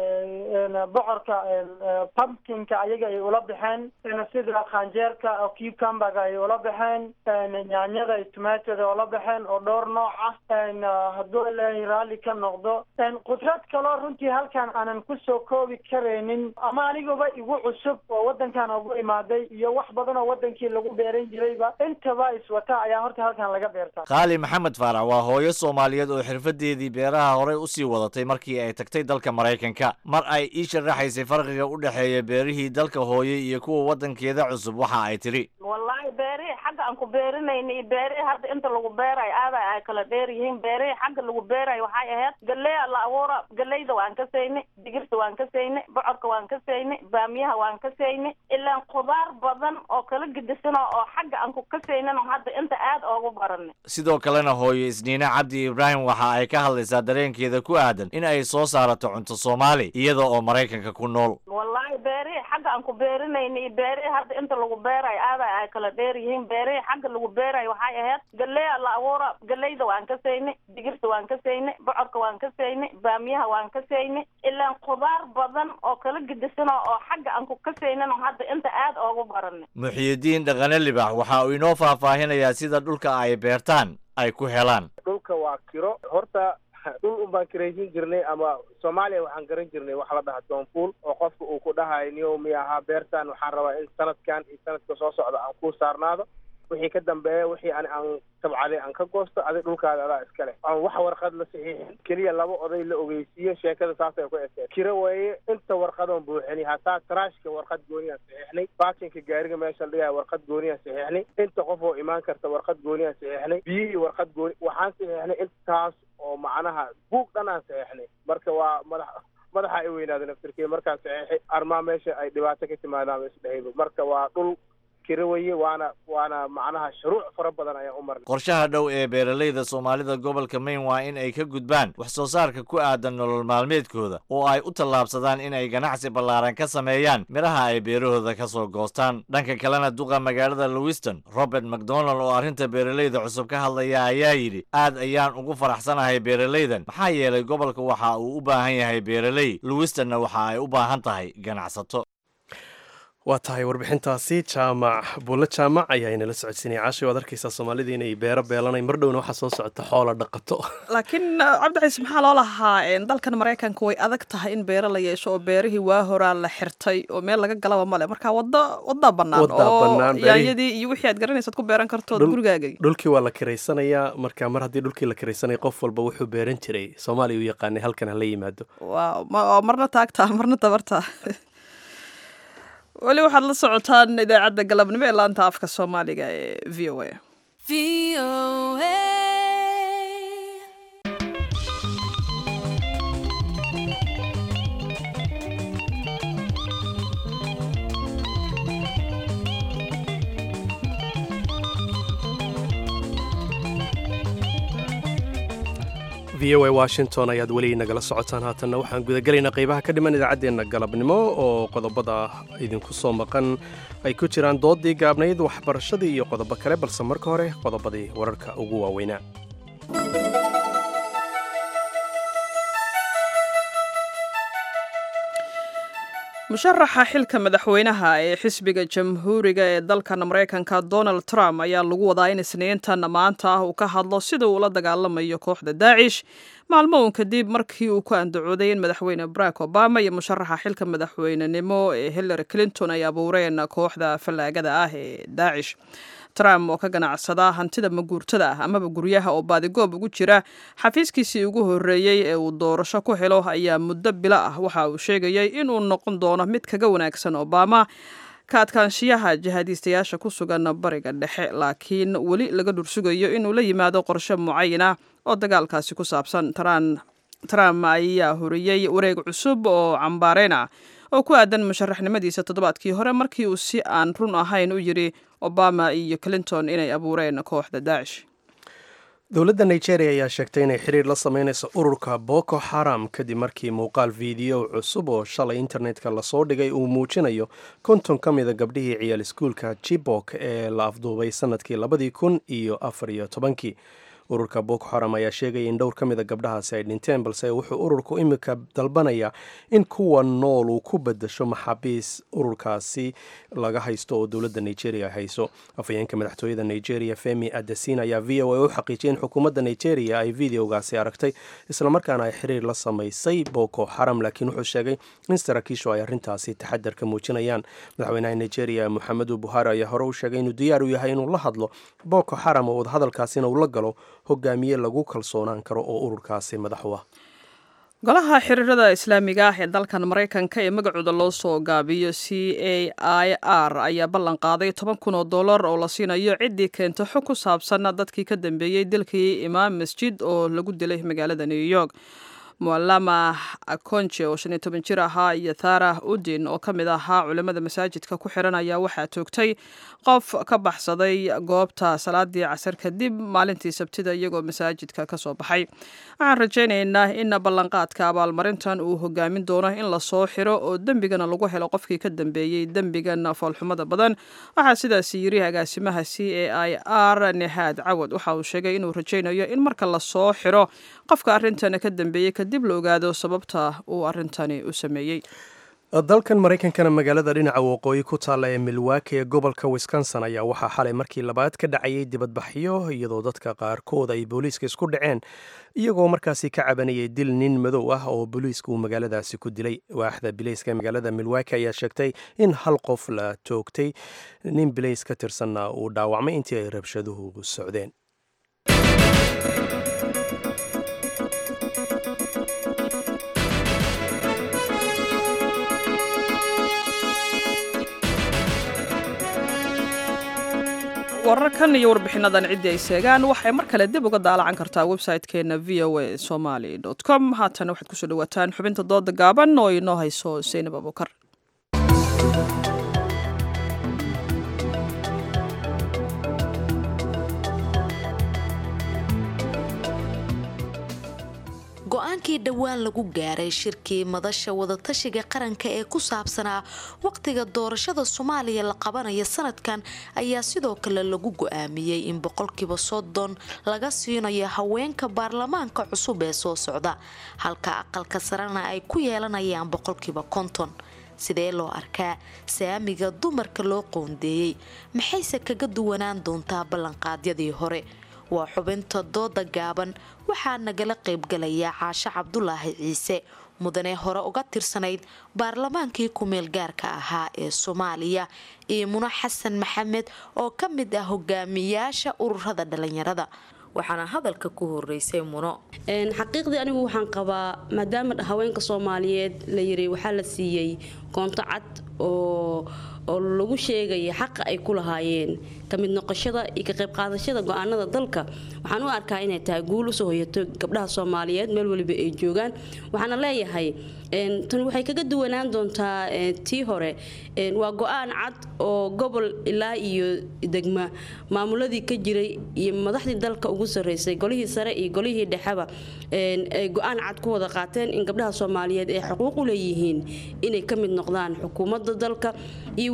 bocorka, pumpkinka ayaga ay ula baxeen, sida khanjeerka oo cucumberga ay ula baxeen, nyaanyada iyo tomatoda ula baxeen oo dhowr nooc ah. hadduu ilaahay raalli ka noqdo qudrad kaloo runtii halkan aanan kusoo koobi karaynin ama aniguba igu cusub oo wadankan ugu imaaday iyo wax badan oo wadankii lagu beeran jirayba intaba iswata ayaa horta halkan laga beertaa. Qaali Maxamed Faarax waa hooyo Soomaaliyeed oo xirfadeedii beeraha hore u sii wadatay markii ay tagtay dalka Maraykanka. mar ay ii sharaxaysay farqiga u dhaxeeya beerihii dalka hooyo iyo kuwa wadankeeda cusub waxa ay tiri: wallahi beerihii xagga aan ku beerinaynay beerihii hadda inta lagu beeray aada ay kala dheer yihiin. beerihii xagga lagu beeray waxay ahayd galey la abuura, galeyda waan ka saynay, digirta waan ka saynay, bocorka waan ka saynay, baamiyaha waan ka saynay, ilaa khudaar badan oo kala gedisan oo xagga aan ku ka saynana hadda inta aad ugu baranay. sidoo kalena hooyo Isniine Cabdi Ibrahim waxa ay ka hadlaysaa dareenkeeda ku aadan in ay soo saarato cunto Soomaali iyada oo Maraykanka ku nool. wallahi beerihii xagga aan ku beerinaynay beerihii hadda inta lagu beeray aada ay kala dheer yihiin. beerihii xagga lagu beeray waxay ahayd galey la abuura, galeyda waan ka saynay, digirta waan ka saynay, bocorka waan ka saynay, baamiyaha waan ka saynay, ilaa khudaar badan oo kala gedisan oo xagga aan ku ka saynana hadda inta aad ugu baranay. Muxyidiin Dhaqane Libax waxa uu inoo faahfaahinayaa sida dhulka ay beertaan ay ku helaan. dhulka waa kiro horta dhul un baan kiraysan jirnay ama Soomaaliya waxaan garan jirnay wax la dhaha doonfuul oo qofka uu ku dhahayo niyow miya ahaa beertaan waxaan rabaa in sanadkan iyo sanadka soo socda aan ku saarnaado, wixii ka dambeeya wixii aan aan tabcaday aan ka goosto, adig dhulkaada adaa iskale. aan wax warqad la saxiixin, keliya laba oday la ogeysiiyo, sheekada saasay ku ekeen. kiro weeye inta warqadoon buuxinay, hataa taraashka warqad gooniyaan saxiixnay, baakinka gaariga meesha la dhigaya warqad gooniyaan saxiixnay, inta qof oo imaan karta warqad gooniyaan saxiixnay, biyihii warqad gooni waxaan saxiixnay intaas oo macnaha buug dhanaan saxiixnay. marka waa madax madaxa ay weynaada naftirkii markaan saxiixay armaa meesha ay dhibaato ka timaadaan isdhehayba. marka waa dhul kirawaye waana waana macnaha shuruuc fara badan ayaa u marnay. qorshaha dhow ee beeraleyda Soomaalida gobolka Maine waa in ay ka gudbaan wax soo saarka ku aadan nolol maalmeedkooda oo ay u tallaabsadaan in ay ganacsi ballaaran ka sameeyaan miraha ay beerahooda ka soo goostaan. dhanka kalena duqa magaalada Lewiston Robert McDonald oo arrinta beeraleyda cusub ka hadlaya ayaa yidhi: aad ayaan ugu faraxsanahay beeraleydan maxaa yeelay gobolka waxa uu u baahan yahay beeraley, Lewistonna waxa ay u baahan tahay ganacsato. waa tahay warbixintaasi jaamac buulle jaamac ayaa inala socodsiinaya. caashi waad arkaysaa Soomaalida inay beero beelanay, mar dhowna waxaa soo socota xoola dhaqato. laakiin cabdiciise maxaa loo lahaa dalkan Maraykanka way adag tahay in beero la yeesho oo beerihii waa horaa la xirtay oo meel laga galaba male, marka wada wada bannaan oo yaanyadii iyo wixii aad garanaysaad ku beeran karto gurigaaga. dhulkii waa la kiraysanayaa, marka mar haddii dhulkii la kiraysanay qof walba wuxuu beeran jiray Soomaaliya u yaqaanay halkan hala yimaado. waa marna taagtaa marna tabartaa. weli waxaad la socotaan idaacadda galabnimo ee laanta afka Soomaaliga ee V O A. V O A. v o a Washington ayaad weli nagala socotaan. haatanna waxaan gudagelaynaa qaybaha ka dhiman idaacaddeenna galabnimo oo qodobada idinku soo maqan ay ku jiraan doodii gaabnayd, waxbarashadii iyo qodobo kale, balse marka hore qodobadii wararka ugu waaweynaa. musharaxa xilka madaxweynaha ee xisbiga jamhuuriga ee dalkan maraykanka donald trump ayaa lagu wadaa in isniintan maanta ah uu ka hadlo sida uu la dagaalamayo kooxda daacish maalmo uun kadib markii uu ku andacooday in madaxweyne barack obama iyo musharaxa xilka madaxweynenimo ee hillary clinton ay abuureen kooxda fallaagada ah ee daacish trump oo ka ganacsada hantida maguurtada ah amaba guryaha oo baadigoob ugu jira xafiiskiisii ugu horreeyey ee uu doorasho ku helo ayaa muddo bilo ah waxa uu sheegayay inuu noqon doono mid kaga wanaagsan obama ka adkaanshiyaha jihaadiistayaasha ku sugan bariga dhexe laakiin weli laga dhursugayo inuu la yimaado qorshe mucayan ah oo dagaalkaasi ku saabsan trump ayaa horiyey wareeg cusub oo cambaareyn ah oo ku aadan musharaxnimadiisa toddobaadkii hore markii uu si aan run ahayn u yidhi obama iyo clinton inay abuureen kooxda daacish dowladda nigeria ayaa sheegtay inay xiriir la sameynayso ururka boko xaram kadib markii muuqaal fiideo cusub oo shalay internetka lasoo dhigay uu muujinayo konton ka mida gabdhihii ciyaal iskuulka jibok ee la afduubay sanadkii labadii kun iyo afar iyo tobankii ururka boko xaram ayaa sheegaya in dhowr ka mida gabdhahaasi ay dhinteen balse wuxuu ururku imika dalbanaya in kuwa nool uu ku bedasho maxaabiis ururkaasi laga haysto oo dowladda nigeria hayso afhayeenka madaxtooyada nigeria femi adesin ayaa v o a u xaqiijiyay in xukuumadda nigeria ay videogaasi aragtay islamarkaana ay xiriir la samaysay boko xaram laakiin wuxuu sheegay in saraakiishu ay arrintaasi taxadar ka muujinayaan madaxweynaha nigeria moxamedu buhari ayaa hore u sheegay inuu diyaar u yahay inuu la hadlo boko xaram oo wadahadalkaasina uu la galo hogaamiye lagu kalsoonaan karo oo ururkaasi madax u ah golaha xiriirada islaamiga ah ee dalkan maraykanka ee magacooda loo soo gaabiyo c a i r ayaa ballan qaaday toban kun oo dollar oo la siinayo ciddii keenta xog ku saabsan dadkii ka dambeeyey dilkii imaam masjid oo lagu dilay magaalada new york mualama akonje oo shan iyo toban jir ahaa iyo tharah udin oo ka mid ahaa culimmada masaajidka ku xiran ayaa waxaa toogtay qof ka baxsaday goobta salaadii casar kadib maalintii sabtida iyagoo masaajidka ka soo baxay waxaan rajaynaynaa in ballanqaadka abaalmarintan uu hogaamin doono in lasoo xiro oo dembigana lagu helo qofkii ka dambeeyey dembigan foolxumada badan waxaa sidaas yiri agaasimaha c a i r nehaad cawad waxa uu sheegay inuu rajaynayo in marka lasoo xiro qofka arrintan ka dambeeyey kadib la ogaado sababta uu arrintani u sameeyey dalkan maraykankana magaalada dhinaca waqooyi ku taalla ee milwaaki ee gobolka wisconsin ayaa waxaa xalay markii labaad ka dhacayay dibadbaxyo iyadoo dadka qaarkood ay booliiska isku dhaceen iyagoo markaasi ka cabanayay dil nin madow ah oo booliiska uu magaaladaasi ku dilay waaxda bileyska magaalada milwaaki ayaa sheegtay in hal qof la toogtay nin bileys ka tirsanna uu dhaawacmay intii ay rabshaduhu socdeen wararkan iyo warbixinadan ciddii ay seegaan waxay mar kale dib uga daalacan kartaa website-keena v o a somali dot com haatana waxaad kusoo dhawaataan xubinta dooda gaaban oo inoo hayso seynab abukar go-aankii dhowaan lagu gaaray shirkii madasha wadatashiga qaranka ee ku saabsanaa waqtiga doorashada soomaaliya la qabanayo sanadkan ayaa sidoo kale lagu go-aamiyey in boqolkiiba soddon laga siinayo haweenka baarlamaanka cusub ee soo socda halka aqalka sarena ay ku yeelanayaan boqolkiiba konton sidee loo arkaa saamiga dumarka loo qoondeeyey maxayse kaga duwanaan doontaa ballanqaadyadii hore waa xubinta dooda gaaban waxaa nagala qaybgalaya caashe cabdulaahi ciise mudane hore uga tirsanayd baarlamaankii ku-meel gaarka ahaa ee soomaaliya iyo muno xasan maxamed oo ka mid ah hogaamiyaasha ururada dhalinyarada waxaana hadalka ku horeysay muno xaqiiqdii anigu waxaan qabaa maadaama haweenka soomaaliyeed la yiri waxaa la siiyey koonto cad oo oo lagu sheegaya xaqa ay ku lahaayeen kamid noqoshada iyo ka qayb qaadashada go'aanada dalka waxaan u arkaa inay tahay guul u soo hoyato gabdhaha Soomaaliyeed meel waliba ay joogaan waxaana leeyahay een tan waxay kaga duwanaan doontaa tii hore een waa go'aan cad oo gobol ilaa iyo degma maamuladii ka jiray iyo madaxdii dalka ugu sareysay golihii sare iyo golihii dhexaba een ay go'aan cad ku wada qaateen in gabdhaha Soomaaliyeed ay xuquuq u leeyihiin inay kamid noqdaan xukuumadda dalka iyo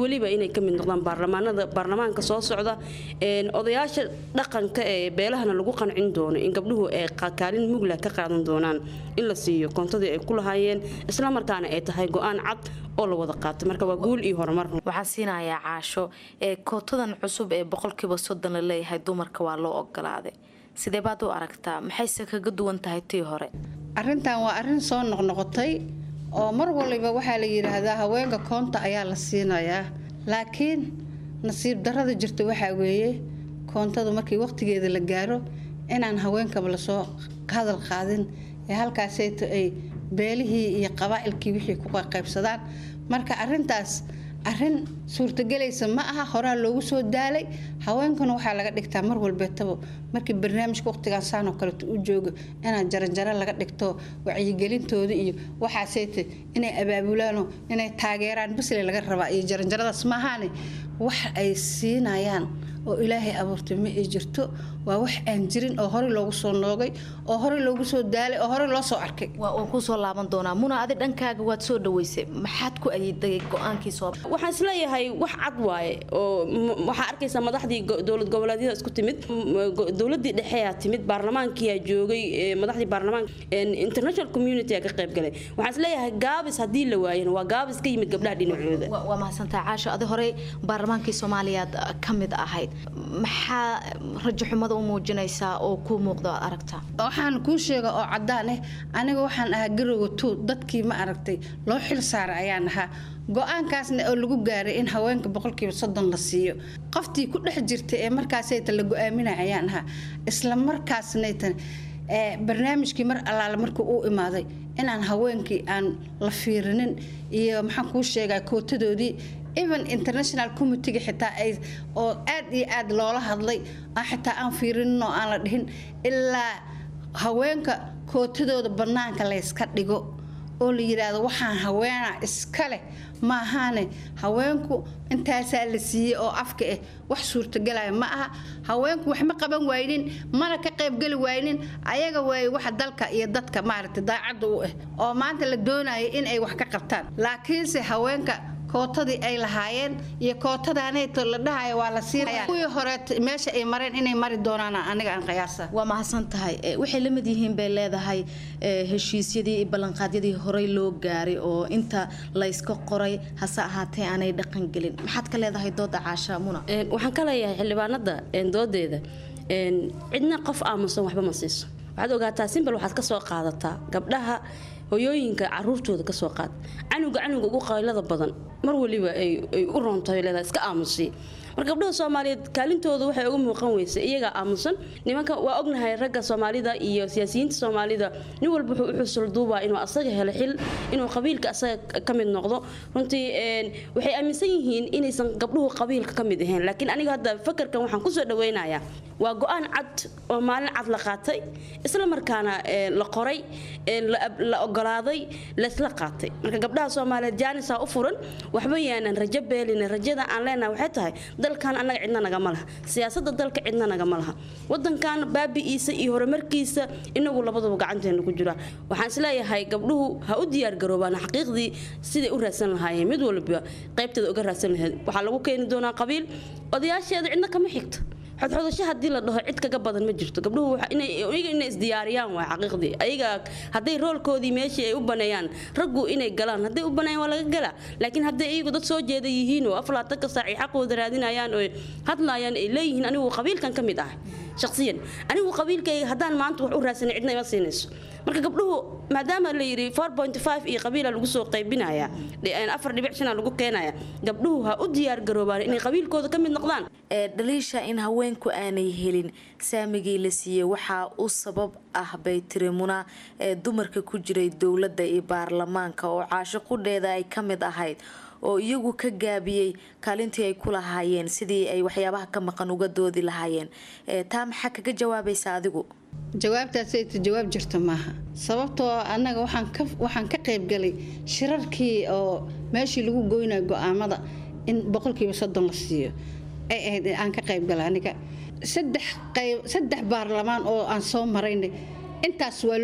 weliba inay ka mid noqdaan baarlamaanada baarlamaanka soo socda odayaasha dhaqanka ee beelahana lagu qancin doono in gabdhuhu ay kaalin mugla ka qaadan doonaan in la siiyo koontadii ay ku lahaayeen isla markaana ay tahay go-aan cad oo la wada qaato marka waa guul iyo horumar. waxaan siinayaa Caasho ee kootadan cusub ee boqolkiiba soddon la leeyahay dumarka waa loo ogolaaday sidee baad u aragtaa maxayse kaga duwan tahay tii hore? arrintan waa arrin soo noqnoqotay oo mar waliba waxaa la yiraahdaa haweenka koonta ayaa la siinayaa laakiin nasiib darrada jirta waxaa weeye koontadu markii waqtigeeda la gaaro inaan haweenkaba la soo hadal qaadin ee halkaas ay beelihii iyo qabaa'ilkii wixii ku qaybsadaan marka arrintaas arrin suurtagelaysa ma aha horaa loogu soo daalay haweenkuna waxaa laga dhigtaa mar walbeetaba markii barnaamijka waqtigan saan oo kale u joogo inaan jaranjaro laga dhigto wacyigelintooda iyo waxaasayte inay abaabulaan inay taageeraan bisle laga rabaa iyo jaranjaradaas maahaane wax ay siinayaan oo ilaahay abuurtay ma ay jirto waa wax aan jirin oo hore loogu soo noogay oo hore loogu soo daalay oo hore loo soo arkay waa oo ku soo laaban doona muna adi dhankaaga waad soo dhaweysay maxaad ku adeegay go'aankii soo waxaan isleeyahay wax cad waaye oo waxa arkaysa madaxdii dawlad goboleedyada isku timid dawladii dhexe ayaa timid baarlamaankii ayaa joogay madaxdii baarlamaanka international community ayaa ka qayb galay waxaan isleeyahay gaabis hadii la waayeen waa gaabis ka yimid gabdhaha dhinacooda waa mahadsantahay Caasho adi hore baarlamaankii Soomaaliyeed ka mid ahayd maxaa rajo xumada u muujinaysaa oo ku muuqdo aragta waxaan ku sheega oo cadaan ah aniga waxaan ahaa garowga tuu dadkii ma aragtay loo xil saaray ayaan ahaa go'aankaasna oo lagu gaaray in haweenka boqolkiiba soddon la siiyo qoftii ku dhex jirtay ee markaasayta la go'aaminay ayaan ahaa isla markaasna ee barnaamijkii mar allaala markuu u imaaday inaan haweenkii aan la fiirinin iyo maxaan kuu sheegaa kootadoodii even international committee xitaa ay oo aad iyo aad loola hadlay xitaa aan fiirinin oo aan la dhihin ilaa haweenka kootadooda banaanka la iska dhigo oo la yiraahdo waxaan haweena iska leh ma ahaane haweenku intaasaa la siiyey oo afka ah wax suurtagalaya ma aha haweenku wax ma qaban waaynin mana ka qayb gali waaynin ayaga way wax dalka iyo dadka maaragtay daacadda u ah oo maanta la doonayo in ay wax ka qabtaan laakiinse haweenka kootadii ay lahaayeen iyo kootadaanayto la dhahayo waa la siinayaa kuwii hore meesha ay mareen inay mari doonaan aniga aan qiyaasa waa mahadsan tahay waxay la mid yihiin bay leedahay heshiisyadii iyo ballanqaadyadii horey loo gaaray oo inta la iska qoray hase ahaatee aanay dhaqan gelin maxaad ka leedahay dooda Caasha Muna waxaan ka leeyahay xildhibaanada doodeeda cidna qof aamusan waxba ma siiso waxaad ogaataa simbal waxaad ka soo qaadataa gabdhaha hooyooyinka caruurtooda ka soo qaad canuga canuga ugu qaylada badan mar waliba ay u roontahay leedahay iska aamusi marka gabdhaha Soomaaliyeed kaalintooda waxay ugu muuqan weysay iyaga aamusan nimanka waa ognahay ragga Soomaalida iyo siyaasiyiinta Soomaalida nin walba wuxuu u xusul duubaa inuu asaga helo xil inuu qabiilka asaga ka mid noqdo runtii een waxay aaminsan yihiin inaysan gabdhuhu qabiilka ka mid ahayn laakiin aniga hadda fakarkan waxaan ku soo dhaweynayaa waa go'aan cad oo maalin cad la qaatay isla markaana la qoray la ogolaaday la isla qaatay marka gabdhaha Soomaaliyeed jaanisa u furan waxba yaanan rajo beelin rajada aan leenahay waxay tahay dalkan anaga cidna naga malaha siyaasadda dalka cidna naga malaha wadankan baabi'iisa iyo horumarkiisa inagu labadaba gacanteena ku jira waxaan isleeyahay gabdhuhu ha u diyaar garoobaan xaqiiqdii sidii u raadsan lahaayeen mid walba qaybteeda uga raadsan lahayd waxa lagu keeni doonaa qabiil odayaasheeda cidna kama xigto xodxodasho hadii la dhaho cid kaga badan ma jirto gabdhuhu waxa inay iyaga inay isdiyaariyaan waa xaqiiqdii ayaga haday roolkoodii meeshii ay u baneeyaan raggu inay galaan haday u baneeyaan waa laga galaa laakiin haday iyagu dad soo jeeda yihiin oo aflaatan ka saaci xaqooda raadinayaan oo hadlaayaan ay leeyihiin anigu qabiilkan ka mid ah shakhsiyan anigu qabiilkayga hadaan maanta wax u raadsan cidna ima siinayso marka gabdhuhu maadaama la yiri four point five iyo qabiila lagu soo qaybinaya afar dhibic shan lagu keenaya gabdhuhu ha u diyaar garoobaan inay qabiilkooda ka mid noqdaan ee dhaliisha in haweenku aanay helin saamigii la siiyay waxa uu sabab ah bay tirimuna ee dumarka ku jiray dawladda iyo baarlamaanka oo Caasho qudheeda ay ka mid ahayd oo iyagu ka gaabiyay kaalintii ay ku lahaayeen sidii ay waxyaabaha ka maqan uga doodi lahaayeen ee taa maxaa kaga jawaabaysaa adigu jawaabtaas ay jawaab jirto maaha sababtoo anaga waxaan ka waxaan ka qayb galay shirarkii oo meeshii lagu gooynayo go'aamada in boqolkiiba soddon la siiyo ay ahayd aan ka qayb galay aniga saddex qayb saddex baarlamaan oo aan soo maraynay intaas waa loo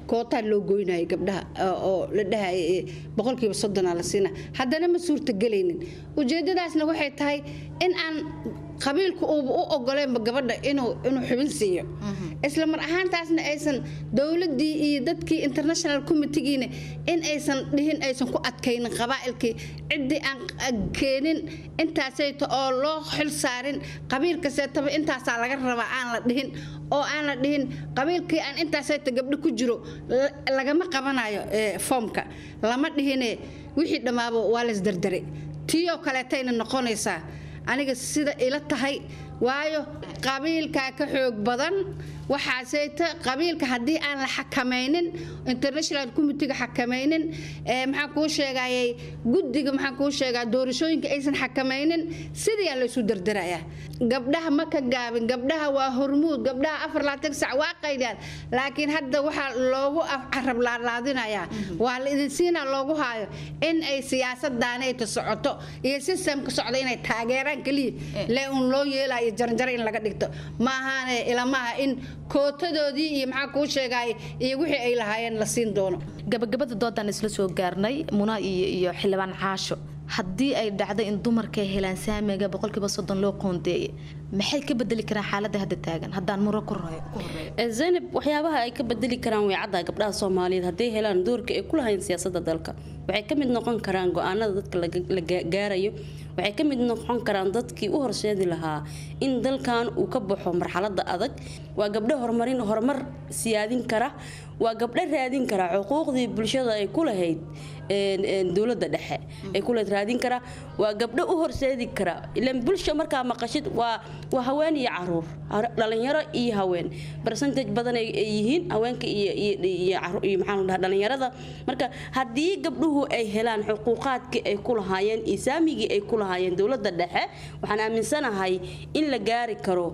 kootaa loo goynaya gabdhaha oo la dhahaya boqolkiiba soddonaa la siina haddana ma suurtagelaynin ujeedadaasna waxay tahay in aan qabiilku uuba u ogoleenba gabadha inuu inuu xubin siiyo isla mar ahaantaasna aysan dowladdii iyo dadkii international committeegiina in aysan dhihin aysan ku adkaynin qabaa'ilkii ciddii aan keenin intaasayto oo loo xil saarin qabiil kasteetaba intaasaa laga rabaa aan la dhihin oo aan la dhihin qabiilkii aan intaasayto gabdho ku jiro lagama qabanayo foomka lama dhihine wixii dhammaaba waa laysdardaray tiiyoo kaleetayna noqonaysaa aniga sida ila tahay waayo qabiilkaa ka xoog badan waxaaseyta qabiilka haddii aan la xakamaynin international committeega xakamaynin maxaan kuu sheegayay guddiga maxaan kuu sheegaa doorashooyinka aysan xakamaynin sidayaa laysu dardarayaa gabdhaha ma ka gaabin gabdhaha waa hormuud gabdhaha afar laatan sac waa qaydaan laakiin hadda waxaa loogu carab laadlaadinayaa waa la idin siinaa loogu haayo in ay siyaasadaanayta socoto iyo sistamka socda inay taageeraan keliya lee uun loo yeelayo jaranjaro in laga dhigto ma ahaane ilamaha in kootadoodii iyo maxaa kuu sheegay iyo wixii ay lahaayeen la siin doono gabagabada doodan isla soo gaarnay muna iyo iyo xildhibaan caasho haddii ay dhacdo in dumarka ay helaan saamiga boqolkiiba soddon loo qoondeeyay maxay ka bedeli karaan xaaladda hadda taagan haddaan muro ku horeeyo zaynab waxyaabaha ay ka bedeli karaan way caddaa gabdhaha soomaaliyeed hadday helaan doorka ay ku lahayn siyaasadda dalka waxay ka mid noqon karaan go-aanada dadka la gaarayo waxay ka mid noqon karaan dadkii u horseedi lahaa in dalkan uu ka baxo marxaladda adag waa gabdho horumarin horumar siyaadin kara waa gabdho raadin kara xuquuqdii bulshada ay ku lahayd dowladda dhexe ay ku leed raadin kara waa gabdho u horseedi kara ilaan bulsho markaa maqashid waa waa haween iyo caruur dhalinyaro iyo haween percentage badan ay yihiin haweenka iyo iyo maxaan dhahaa dhalinyarada marka haddii gabdhuhu ay helaan xuquuqaadkii ay ku lahaayeen iyo saamigii ay ku lahaayeen dowladda dhexe waxaan aaminsanahay in la gaari karo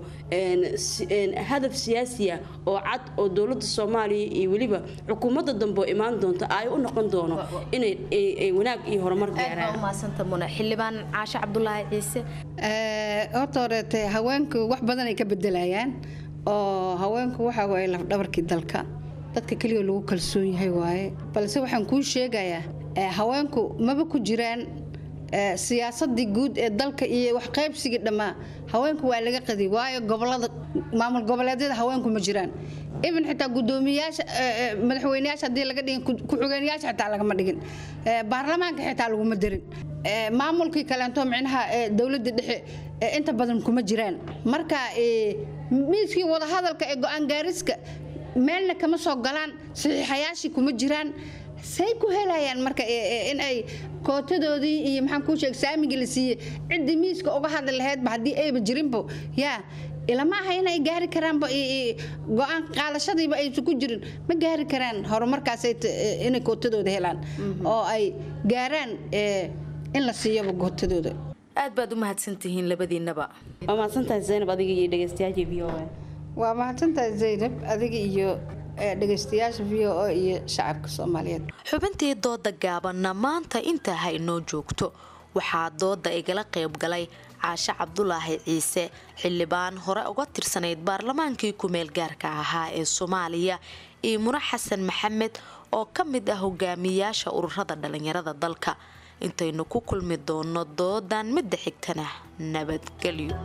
hadaf siyaasiya oo cad oo dowladda soomaaliya iyo weliba xukuumadda dambe oo imaan doonta ay u noqon doono inay wanaag iyo horumar gaaraan maasanta muna xildhibaan caasho cabdulaahi ciise horta horeete haweenku wax badan ay ka bedelayaan oo haweenku waxa waaye lafdhabarkii dalka dadka keliya lagu kalsoon yahay waaye balse waxaan kuu sheegayaa haweenku maba ku jiraan siyaasadii guud ee dalka iyo wax qaybsigii dhammaa haweenku waa laga qadi waayo gobolada maamul goboleedyada haweenku ma jiraan ibn xitaa gudoomiyaasha madaxweynayaasha hadii laga dhigin ku-xigeenyaasha xitaa lagama dhigin baarlamaanka xitaa laguma darin maamulkii kaleento micnaha dowladda dhexe inta badan kuma jiraan marka miiskii wadahadalka ee go-aan gaariska meelna kama soo galaan saxiixayaashii kuma jiraan say ku helayaan marka in ay kootadoodii iyo maxaan kuu sheeg saamigii la siiyey ciddii miiska uga hadli lahaydba haddii ayba jirinba yaa ilama aha inay gaari karaanba go-aan qaadashadiiba aysan ku jirin ma gaari karaan horumarkaas inay kootadooda helaan oo ay gaaraan in la siiyaba kootadooda aad baad u mahadsantihiin labadiinaba waa mahadsantahay zaynab adiga iyo dhegeystayaasha v o a waa mahadsantahay zaynab adiga iyo dhegeystayaasha v o a iyo shacabka soomaaliyeed xubintii dooda gaabanna maanta intaa ha inoo joogto waxaa dooda igala qayb galay caasho cabdulaahi ciise xildhibaan hore uga tirsanayd baarlamaankii ku-meel gaarka ahaa ee soomaaliya iyo muna xasan maxamed oo ka mid ah hogaamiyaasha ururada dhalinyarada dalka intaynu ku kulmi doono doodan midda xigtana nabadgelyo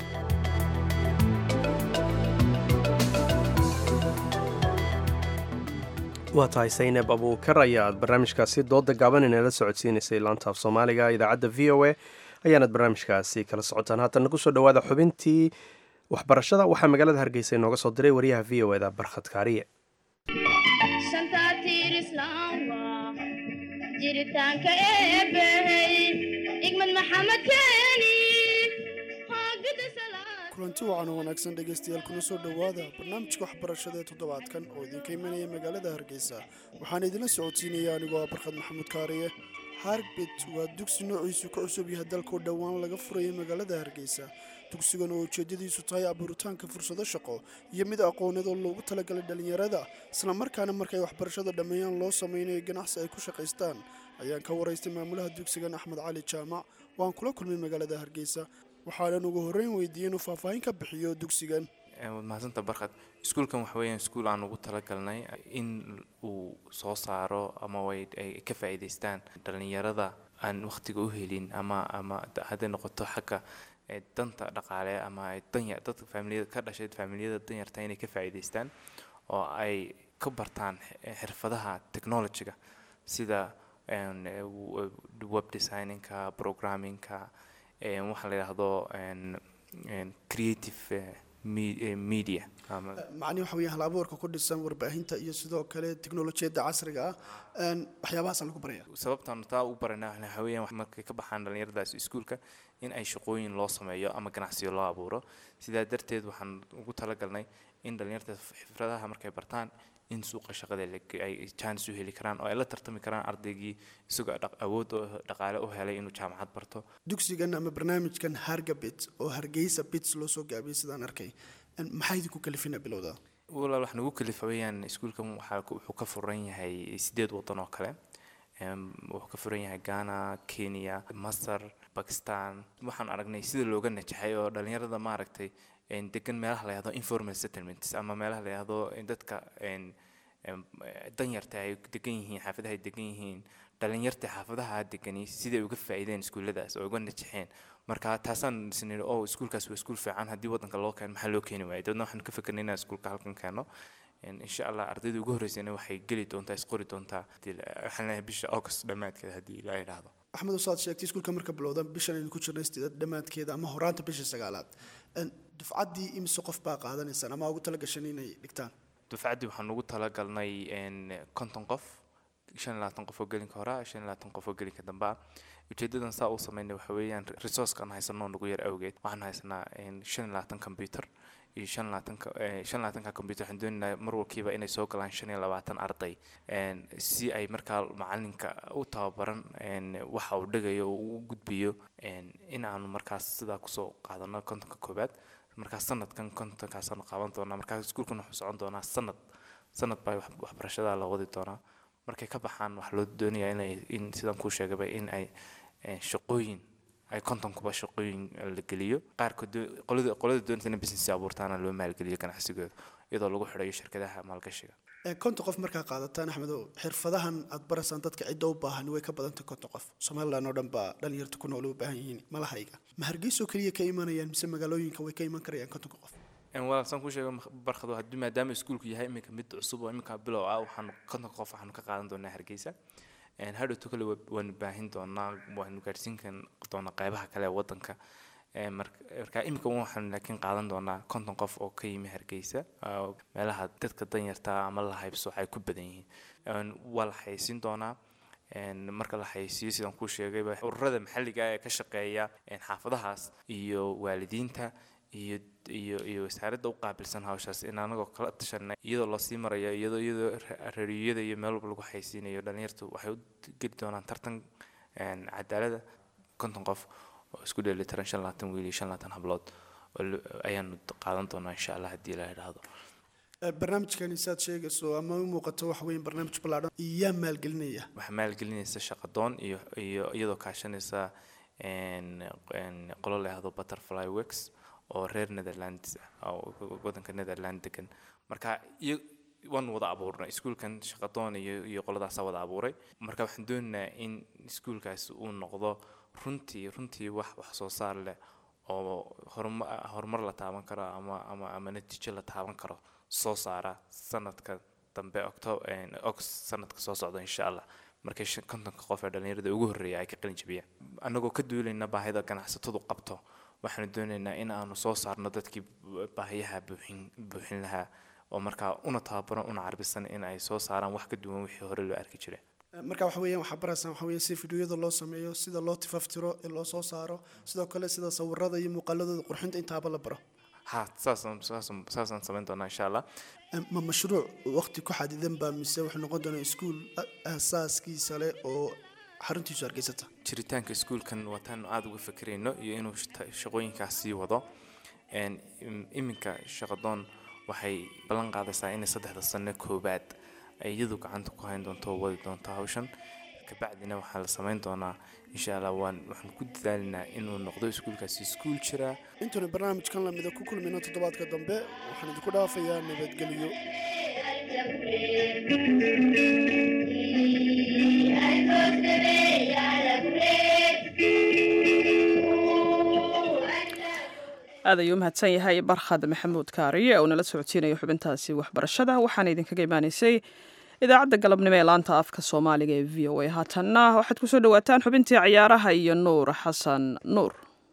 waa tahay saynab abuukar ayaad barnaamijkaasi dooda gaaban inala socodsiinaysay laantaaf soomaaliga idaacadda v o a ayaanad barnaamijkaasi kala socotaan haatana kusoo dhawaada xubintii waxbarashada waxaa magaalada hargeysa inooga soo diray wariyaha v o eda barkhad kaariye jiritaanka eebbahey igmad maxamed keeni kulanti wacan oo wanaagsan dhegaystayaal kuna soo dhowaada barnaamijka waxbarashada ee toddobaadkan oo idinka imanaya magaalada hargeysa waxaan idinla socodsiinaya anigoo ah barkhad maxamuud kaariye harbit waa dugsi noociisu ka cusub yahay dalkoo dhowaan laga furayay magaalada hargeysa dugsigan oo ujeedadiisu tahay abuuritaanka fursado shaqo iyo mid aqooneed oo loogu talagalay dhallinyarada islamarkaana markay waxbarashada dhammeeyaan loo samaynayo ganacsi ay ku shaqaystaan ayaan ka waraystay maamulaha dugsigan axmed cali jaamac waan kula kulmay magaalada hargeysa waxaanan ugu horreyn weydiiyey inuu faahfaahin ka bixiyo dugsigan mahadsantahay barkad. Iskuulkan waxa weeyaan iskuul aan ugu talagalnay in uu soo saaro ama way ay ka faa'iideystaan dhalinyarada aan waqtiga u helin ama ama hadday noqoto xagga danta dhaqaale ama danyar dadka familiyada ka dhashay familiyada danyarta inay ka faa'iideystaan oo ay ka bartaan xirfadaha technology-ga sida web designing-ka, programming-ka, waxa la yiraahdo creative media. macni waxa weeye hal abuurka ku dhisan warbaahinta iyo sidoo kale tiknoolajiyada casriga ah een waxyaabahaas lagu baraya sababtan taa u baranaa waxa weeyaan markay ka baxaan dhalinyaradaas iskuulka in ay shaqooyin loo sameeyo ama ganacsiyo loo abuuro sidaa darteed waxaan ugu talagalnay in dhalinyarada xirfadaha markay bartaan in suuqa shaqada ay chance u heli karaan oo ay la tartami karaan ardaygii isagoo awood dhaqaale u helay inuu jaamacad barto dugsigan ama barnaamijkan Hargabit oo Hargeysa Bits loo soo gaabiyay sidaan arkay maxay idinku kalifina bilowda walaal waxaan ugu kalifayaan iskuulkan waxa uu ka furan yahay sideed wadan oo kale wuxuu ka furan yahay Ghana, Kenya, Masar, Pakistan waxaan aragnay sida looga najaxay oo dhalinyarada ma aragtay in degan meelaha la yiraahdo informal settlements ama meelaha la yiraahdo in dadka in danyarta ay degan yihiin xaafadaha ay degan yihiin dhalinyarta xaafadaha degani sida uga faa'iideen iskuuladaas oo uga najaxeen marka taasaan isniin oo iskuulkaas waa iskuul fiican hadii wadanka loo keen maxaa loo keeni waayay dadna waxaan ka fikirnay inaan iskuulka halkan keeno insha Allah ardayda ugu horeysayna waxay gali doontaa isqori doontaa waxaan bisha August dhamaadkeeda hadii la yiraahdo Axmed Usaad sheegtay iskuulka marka bilowdan bishan in ku jirnay sidii dhamaadkeeda ama horaanta bisha sagaalaad dufcadii imso qof baa qaadanaysa ama ugu tala gashan inay dhigtaan dufcadii waxaan ugu tala galnay in konton qof shan iyo labaatan qof oo gelin ka hora shan iyo labaatan qof oo gelin ka damba ujeedadan saa u sameeyay waxa weeyaan resource-kan haysano nagu yar awgeed waxaan haysanaa in shan iyo labaatan computer iyo shan iyo labaatan shan iyo labaatan ka computer waxaan doonaynaa mar walkiiba inay soo galaan shan iyo labaatan arday si ay markaa macalinka u tababaran waxa uu dhigayo uu u gudbiyo in aanu markaas sidaa kusoo qaadano kontonka koobaad markaas sanadkan kontonkaas aan qaadan doonaa markaas iskuulkan wuxuu socon doonaa sanad sanad baa waxbarashada la wadi doonaa markay ka baxaan wax loo doonayaa inay in sidaan ku sheegay in ay shaqooyin ay konton kuba shaqooyin la geliyo qaarkood qolada qolada doonaysa in business abuurtaana loo maalgeliyo ganacsigooda iyadoo lagu xidhayo shirkadaha maalgashiga konton qof markaa qaadataan Axmed xirfadahan aad barasaan dadka cid u baahan way ka badantay konton qof Soomaaliland oo dhan baa dhalinyarta ku nool u baahan yihiin malahayga ma Hargeysa kaliya ka imanayaan mise magaalooyinka way ka iman karayaan konton qof en walaal san ku sheegay barkado hadii maadaama iskuulku yahay imika mid cusub oo imika bilow ah waxaan konton qof waxaan ka qaadan doonaa Hargeysa en hadhow tukale waan baahin doonaa waan gaarsiin kan doonaa qaybaha kale ee wadanka marka imika waxaan laakiin qaadan doonaa konton qof oo ka yimi Hargeysa meelaha dadka danyarta ama la haybso ay ku badan yihiin wala haysin doonaa en marka la haysiyo sidaan ku sheegay ururada maxalliga ee ka shaqeeya en xaafadahaas iyo waalidiinta iyo iyo iyo wasaaradda u qaabilsan hawshaas in anagu kala tashanay iyadoo la sii marayo iyadoo iyadoo raadiyada iyo meel walba lagu haysiinayo dhalinyartu waxay u geli doonaan tartan en cadaalada konton qof oo isku dheelitiran shan iyo labaatan wiil iyo shan iyo labaatan hablood ayaan qaadan doonaa insha Allah hadii la yiraahdo barnaamijkan isaad sheegayso ama u muuqato wax weyn barnaamij ballaaran iyo maalgelinaya waxa maalgelinaysa shaqadoon iyo iyo iyadoo kaashanaysa en en qolo leeyahay Butterfly Works oo reer Netherlands oo wadanka Netherlands degan marka waan wada abuurnay iskuulkan shaqadoon iyo iyo qoladaas wada abuuray marka waxaan doonaynaa in iskuulkaas uu noqdo runtii runtii wax wax soo saar leh oo horumar la taaban karo ama ama ama natiijo la taaban karo soo saara sanadka dambe October August sanadka soo socda insha Allah markay kontonka qof ee dhalinyarada ugu horeeyay ay ka qalin jabiyaan anagoo ka duulayna baahida ganacsatadu qabto waxaan doonaynaa in aanu soo saarno dadkii baahiyaha buuxin buuxin lahaa oo markaa una tababaran una carbisan in ay soo saaraan wax ka duwan wixii hore loo arki jiray marka waxa weeyaan waxa baraysan waxa weeyaan si fiidiyoada loo sameeyo sida loo tifaftiro ee loo soo saaro sidoo kale sida sawirada iyo muuqaaladooda qurxinta intaaba la baro ha saasan saasan saasan sameyn doonaa insha Allah ma mashruuc waqti ku xadidan baa mise wuxuu noqon doonaa iskuul asaaskiisa leh oo xaruntiisu Hargeysata jiritaanka iskuulkan wataan aad uga fikirayno iyo inuu shaqooyinkaas sii wado en iminka shaqadoon waxay balan qaadaysaa in saddexda sano koobaad ay iyadu gacanta ku hayn doonto wadi doonto hawshan kabacdina waxaa la samayn doonaa insha allah waan waxaan ku dadaalinaa inuu noqdo iskuulkaasi iskuul jira. intaynu barnaamijkan lamida ku kulmino toddobaadka dambe waxaan idinku dhaafayaa nabadgelyo. aad ayuu mahadsan yahay barkhad maxamuud kaariye oo nala socodsiinaya xubintaasi waxbarashada waxaana idinkaga imaanaysay idaacadda galabnimo ee laanta afka soomaaliga ee v o a. haatanna waxaad kusoo dhawaataan xubintii ciyaaraha iyo nuur xasan nuur.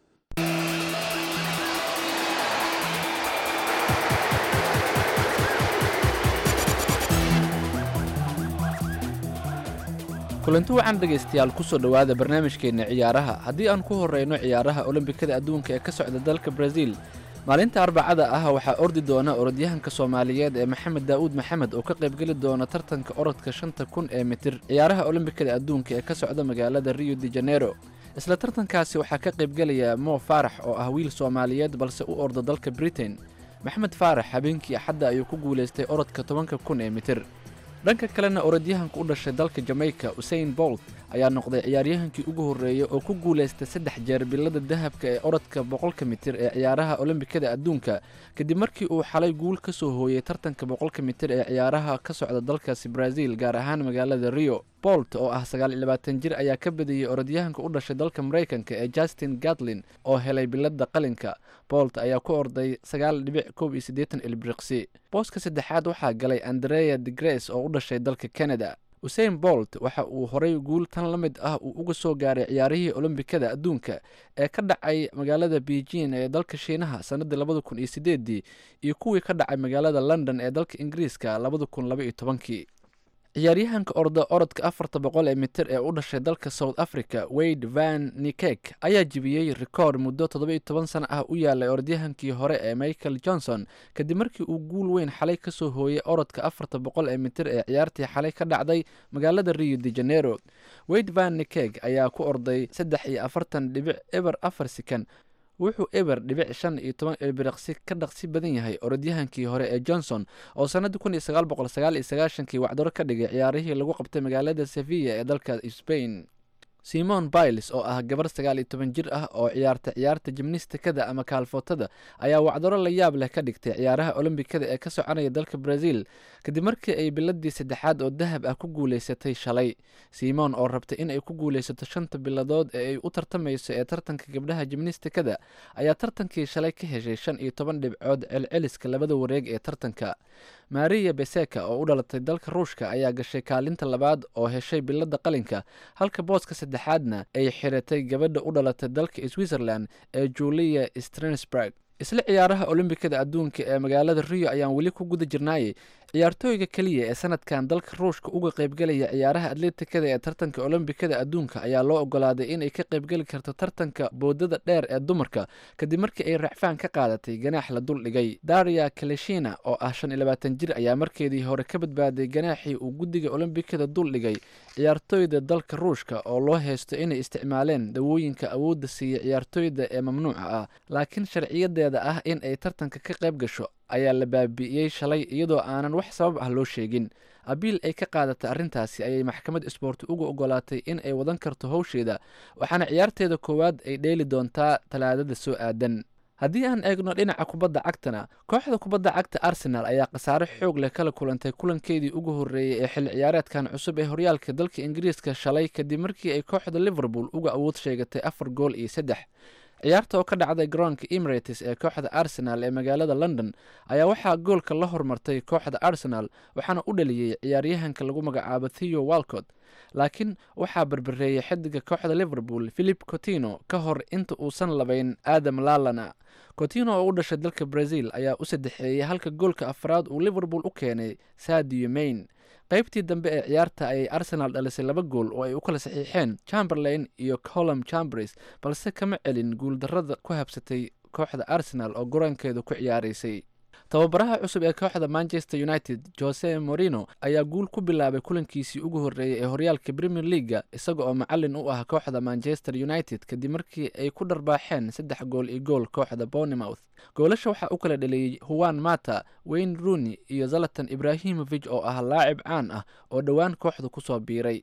kulanti wacan dhegaystayaal kusoo dhowaada barnaamijkeenna ciyaaraha. haddii aan ku horreyno ciyaaraha olombikada adduunka ee ka socda dalka Brazil, maalinta arbacada ah waxaa ordi doona orodyahanka Soomaaliyeed ee Maxamed Daawud Maxamed oo ka qaybgeli doona tartanka orodka shanta kun ee mitir ciyaaraha olombikada adduunka ee ka socda magaalada Rio de Janeiro. isla tartankaasi waxaa ka qaybgelaya Mo Faarax oo ah wiil Soomaaliyeed balse u orda dalka Britain. Maxamed Faarax habeenkii Axadda ayuu ku guuleystay orodka tobanka kun ee mitir. dhanka kalena orodyahanka u dhashay dalka Jamaica Usain Bolt ayaa noqday ciyaaryahankii ugu horreeyay oo ku guuleystay saddex jeer bilada dahabka ee orodka boqolka mitir ee ciyaaraha olombikada adduunka kadib markii uu xalay guul ka soo hooyay tartanka boqolka mitir ee ciyaaraha ka socda dalkaasi Brazil gaar ahaan magaalada Rio. Bolt oo ah sagaal iyo labaatan jir ayaa ka badiyay orodyahanka u dhashay dalka Mareykanka ee Justin Gatlin oo helay bilada qalinka. Bolt ayaa ku orday sagaal dhibic kow iyo siddeetan ilbiriqsi. booska saddexaad waxaa galay Andrea de Grace oo u dhashay dalka Canada. Usain Bolt waxa uu horay guul tan la mid ah uu uga soo gaaray ciyaarihii olombikada adduunka ee ka dhacay magaalada Beijing ee dalka Shiinaha sanadii labada kun iyo sideedii iyo kuwii ka dhacay magaalada London ee dalka Ingiriiska labada kun laba iyo tobankii. ciyaaryahanka orda orodka afarta boqol ee mitir ee u dhashay dalka South Africa Wade van Niekerk ayaa jibiyey rikoor muddo toddoba iyo toban sano ah u yaalay orodyahankii hore ee Michael Johnson kadib markii uu guul weyn xalay ka soo hooyay orodka afarta boqol ee mitir ee ciyaartii xalay ka dhacday magaalada Rio de Janeiro. Wade van Niekerk ayaa ku orday saddex iyo afartan dhibic eber afar sekan wuxuu eber dhibic shan iyo toban ilbiriqsi ka dhaqsi badan yahay orodyahankii hore ee Johnson oo sanadii kun iyo sagaal boqol sagaal iyo sagaashankii wacdaro ka dhigay ciyaarihii lagu qabtay magaalada Sevilla ee dalka Spain. Simone Biles oo ah gabar sagaal iyo toban jir ah oo ciyaarta ciyaarta gimnastikada ama kaalfootada ayaa wacdaro la yaab leh ka dhigtay ciyaaraha olombikada ee ka soconaya dalka Brazil kadib markii ay biladii saddexaad oo dahab ah ku guuleysatay shalay. Simone oo rabtay in ay ku guuleysato shanta biladood ee ay u tartamayso ee tartanka gabdhaha gimnastikada ayaa tartankii shalay ka heshay shan iyo toban dhibcood celceliska labada wareeg ee tartanka. Maria Beseka oo u dhalatay dalka Ruushka ayaa gashay kaalinta labaad oo heshay bilada qalinka halka booska saddexaadna ay xiratay gabadha u dhalatay dalka Switzerland ee Julia Stensberg. isla ciyaaraha olombikada adduunka ee magaalada Rio ayaan weli ku guda jirnaayay. ciyaartooyga kaliya ee sanadkan dalka Ruushka uga qaybgalaya ciyaaraha atleetikada ee tartanka olombikada adduunka ayaa loo ogolaaday in ay ka qaybgali karto tartanka boodada dheer ee dumarka kadib markii ay racfaan ka qaadatay ganaax la dul dhigay. Daria Kaleshina oo ah shan iyo labaatan jir ayaa markeedii hore ka badbaaday ganaaxii uu guddiga olombikada dul dhigay ciyaartooyda dalka Ruushka oo loo haysto inay isticmaaleen dawooyinka awoodda siiya ciyaartooyda ee mamnuuca ah, laakiin sharciyadeeda ah in ay tartanka ka qayb gasho ayaa la baabi'iyey shalay iyadoo aanan wax sabab ah loo sheegin. abiil ay ka qaadatay arrintaasi ayay maxkamad isboorti uga ogolaatay in ay wadan karto howsheeda waxaana ciyaarteeda koowaad ay dheeli doontaa talaadada soo aadan. haddii aan eegno dhinaca kubadda cagtana, kooxda kubadda cagta Arsenal ayaa khasaare xoog leh kala kulantay kulankeedii ugu horreeyay ee xilli ciyaareedkan cusub ee horyaalka dalka Ingiriiska shalay kadib markii ay kooxda Liverpool uga awood sheegatay afar gool iyo saddex. ciyaarta oo ka dhacday garoonka Emirates ee kooxda Arsenal ee magaalada London ayaa waxaa goolka la hormartay kooxda Arsenal waxaana u dhaliyay ciyaaryahanka lagu magacaabo Theo Walcott, laakiin waxaa barbareeyay xidiga kooxda Liverpool Philippe Coutinho ka hor inta uusan labayn Adam Lallana. Coutinho oo u dhashay dalka Brazil ayaa u saddexeeyay halka goolka afraad uu Liverpool u keenay Sadio Mane. qaybtii dambe ee ciyaarta ayay Arsenal dhalisay laba gool oo ay u kala saxiixeen Chamberlain iyo Callum Chambers balse kama celin guuldarrada ku habsatay kooxda Arsenal oo garoonkeeda ku ciyaaraysay. tababaraha cusub ee kooxda Manchester United Jose Mourinho ayaa guul ku bilaabay kulankiisii ugu horreeyay ee horyaalka Premier League isaga oo macallin u ah kooxda Manchester United kadib markii ay ku dharbaaxeen saddex gool iyo gool kooxda Bournemouth. goolasha waxaa u kala dhaliyay Juan Mata, Wayne Rooney iyo Zlatan Ibrahimovic oo ah laacib caan ah oo dhowaan kooxda ku soo biiray.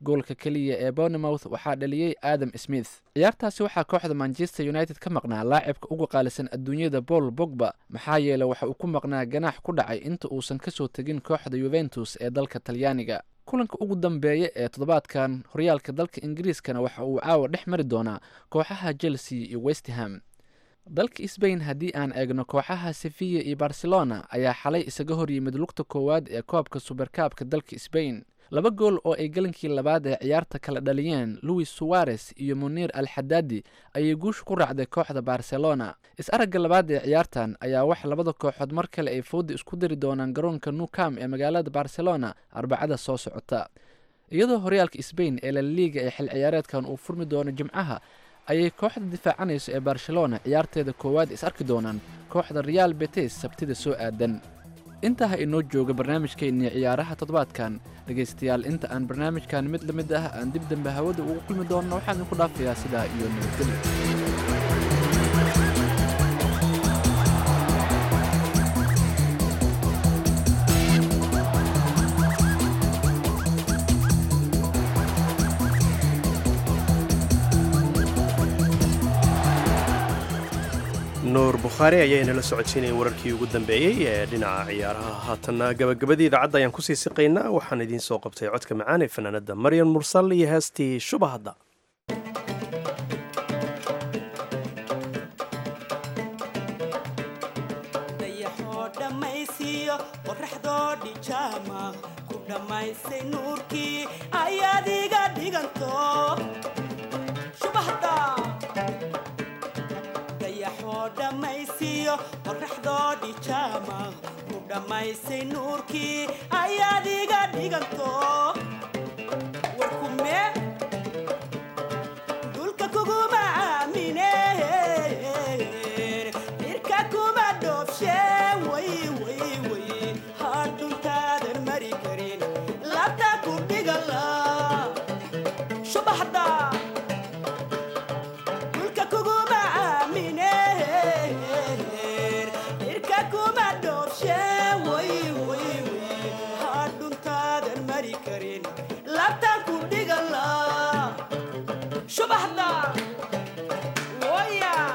goolka keliya ee bournemouth waxaa dhaliyey adam smith. ciyaartaasi waxaa kooxda manchester united ka maqnaa laacibka ugu qaalisan adduunyada paul bogba maxaa yeelay waxa uu ku maqnaa ganaax ku dhacay inta uusan kasoo tegin kooxda yuventus ee dalka talyaaniga. kulanka ugu dambeeya ee toddobaadkan horyaalka dalka ingiriiskana waxa uu caawa dhex mari doonaa kooxaha chelsea iyo westham. dalka sbain haddii aan eegno kooxaha sevilla iyo barcelona ayaa xalay isaga hor yimid lugta koowaad ee koobka suberkaabka dalka sbain. laba gool oo ay galankii labaad ee ciyaarta kala dhaliyeen luis suarez iyo muniir al xadaadi ayay guusha ku raacday kooxda barcelona. is-aragga labaad ee ciyaartan ayaa wax labada kooxood mar kale ay fooda isku dari doonaan garoonka nou camp ee magaalada barcelona arbacada soo socota. iyadoo horyaalka sbain ee laliga ee xil ciyaareedkan uu furmi doono jimcaha ayay kooxda difaacanayso ee barcelona ciyaarteeda koowaad is arki doonaan kooxda real betis sabtida soo aadan. intaa ha inoo jooga barnaamijkeennii ciyaaraha toddobaadkan. dhegaystayaal inta aan barnaamijkan mid la mid ah aan dib dambe hawada ugu kulmi doonno waxaan idinku dhaafayaa sidaa iyo nabadgelyo. nuur bukhaari ayaa inala socodsiinaya wararkii ugu dambeeyey ee dhinaca ciyaaraha. haatanna gabagabadii idaacadda ayaan kusii siqaynaa. waxaan idiin soo qabtay codka macaan ee fanaanada maryan mursal iyo heestii shubahadda. dayaxoo dhammaysiiyo qoraxdoo dhijaama ku dhammaysay nuurkii ayaad iga dhiganto shubahda dhammaysiyo qoraxdoo dhijaama ku dhammaysay nuurkii ayaad iga dhiganto warkume dulka kuguma aamine irka kuma dhoofshe way way way hadhuntaadan mari karin labta ku dhigala shubahda shubahda waya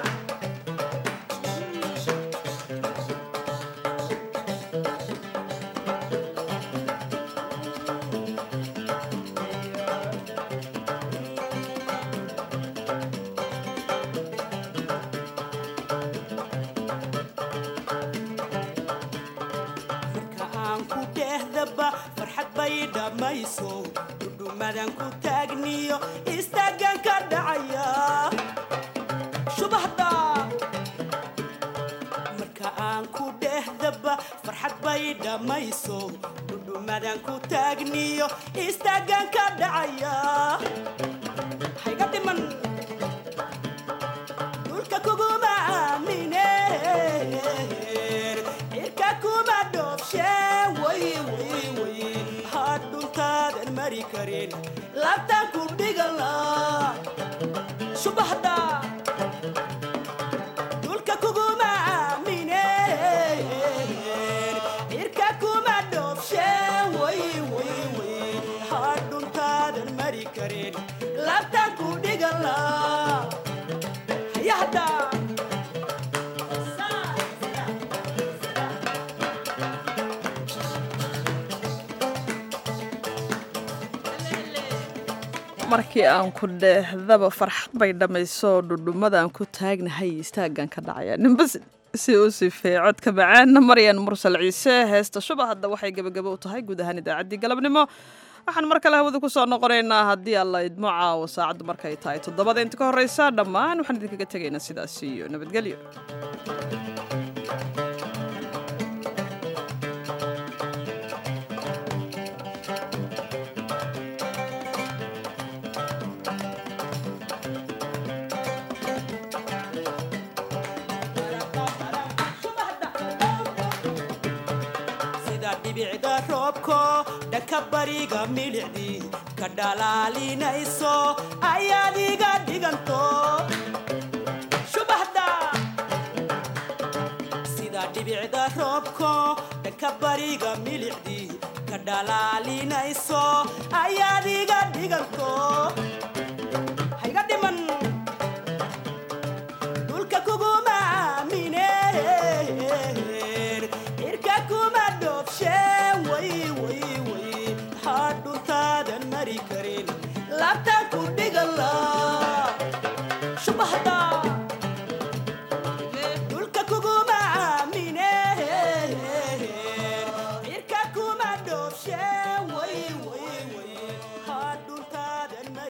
marka aan ku dhehdaba farxad bay dhammayso dhudhumadan ku taagniyo istaagan ka dhacaya shubahda marka aan ku dhehdaba farxad bay dhammayso dhudhumadan ku taagniyo istaagan ka dhacaya hayga dhiman dhulka kuguma aamine irka kuma dhoofshe way way way hadhuntaadan mari karin labtaan ku dhigala shubahda dhulka kuguma aamine irka kuma dhoofshe way way way hadhuntaadan mari karin labtaan ku dhigala hayahda markii aan ku dheehdaba farxad bay dhammayso dhudhumadaan ku taagnahay istaagan ka dhacaya ninba si u sifeey codka macaana maryan mursal ciise heesta shubahadda waxay gebagabo u tahay guud ahaan idaacaddii galabnimo. waxaan mar kale hawada ku soo noqonaynaa haddii alla idmo caawo saacaddu markay tahay toddobada inta ka horreysa dhammaan waxaan idinkaga tegaynaa sidaas iyo nabadgelyo. dhibicda roobko dhaka bariga milicdii ka dhalaalinayso ayaad iga dhiganto shubahda sida dhibicda roobko dhaka bariga milicdii ka dhalaalinayso ayaad iga dhiganto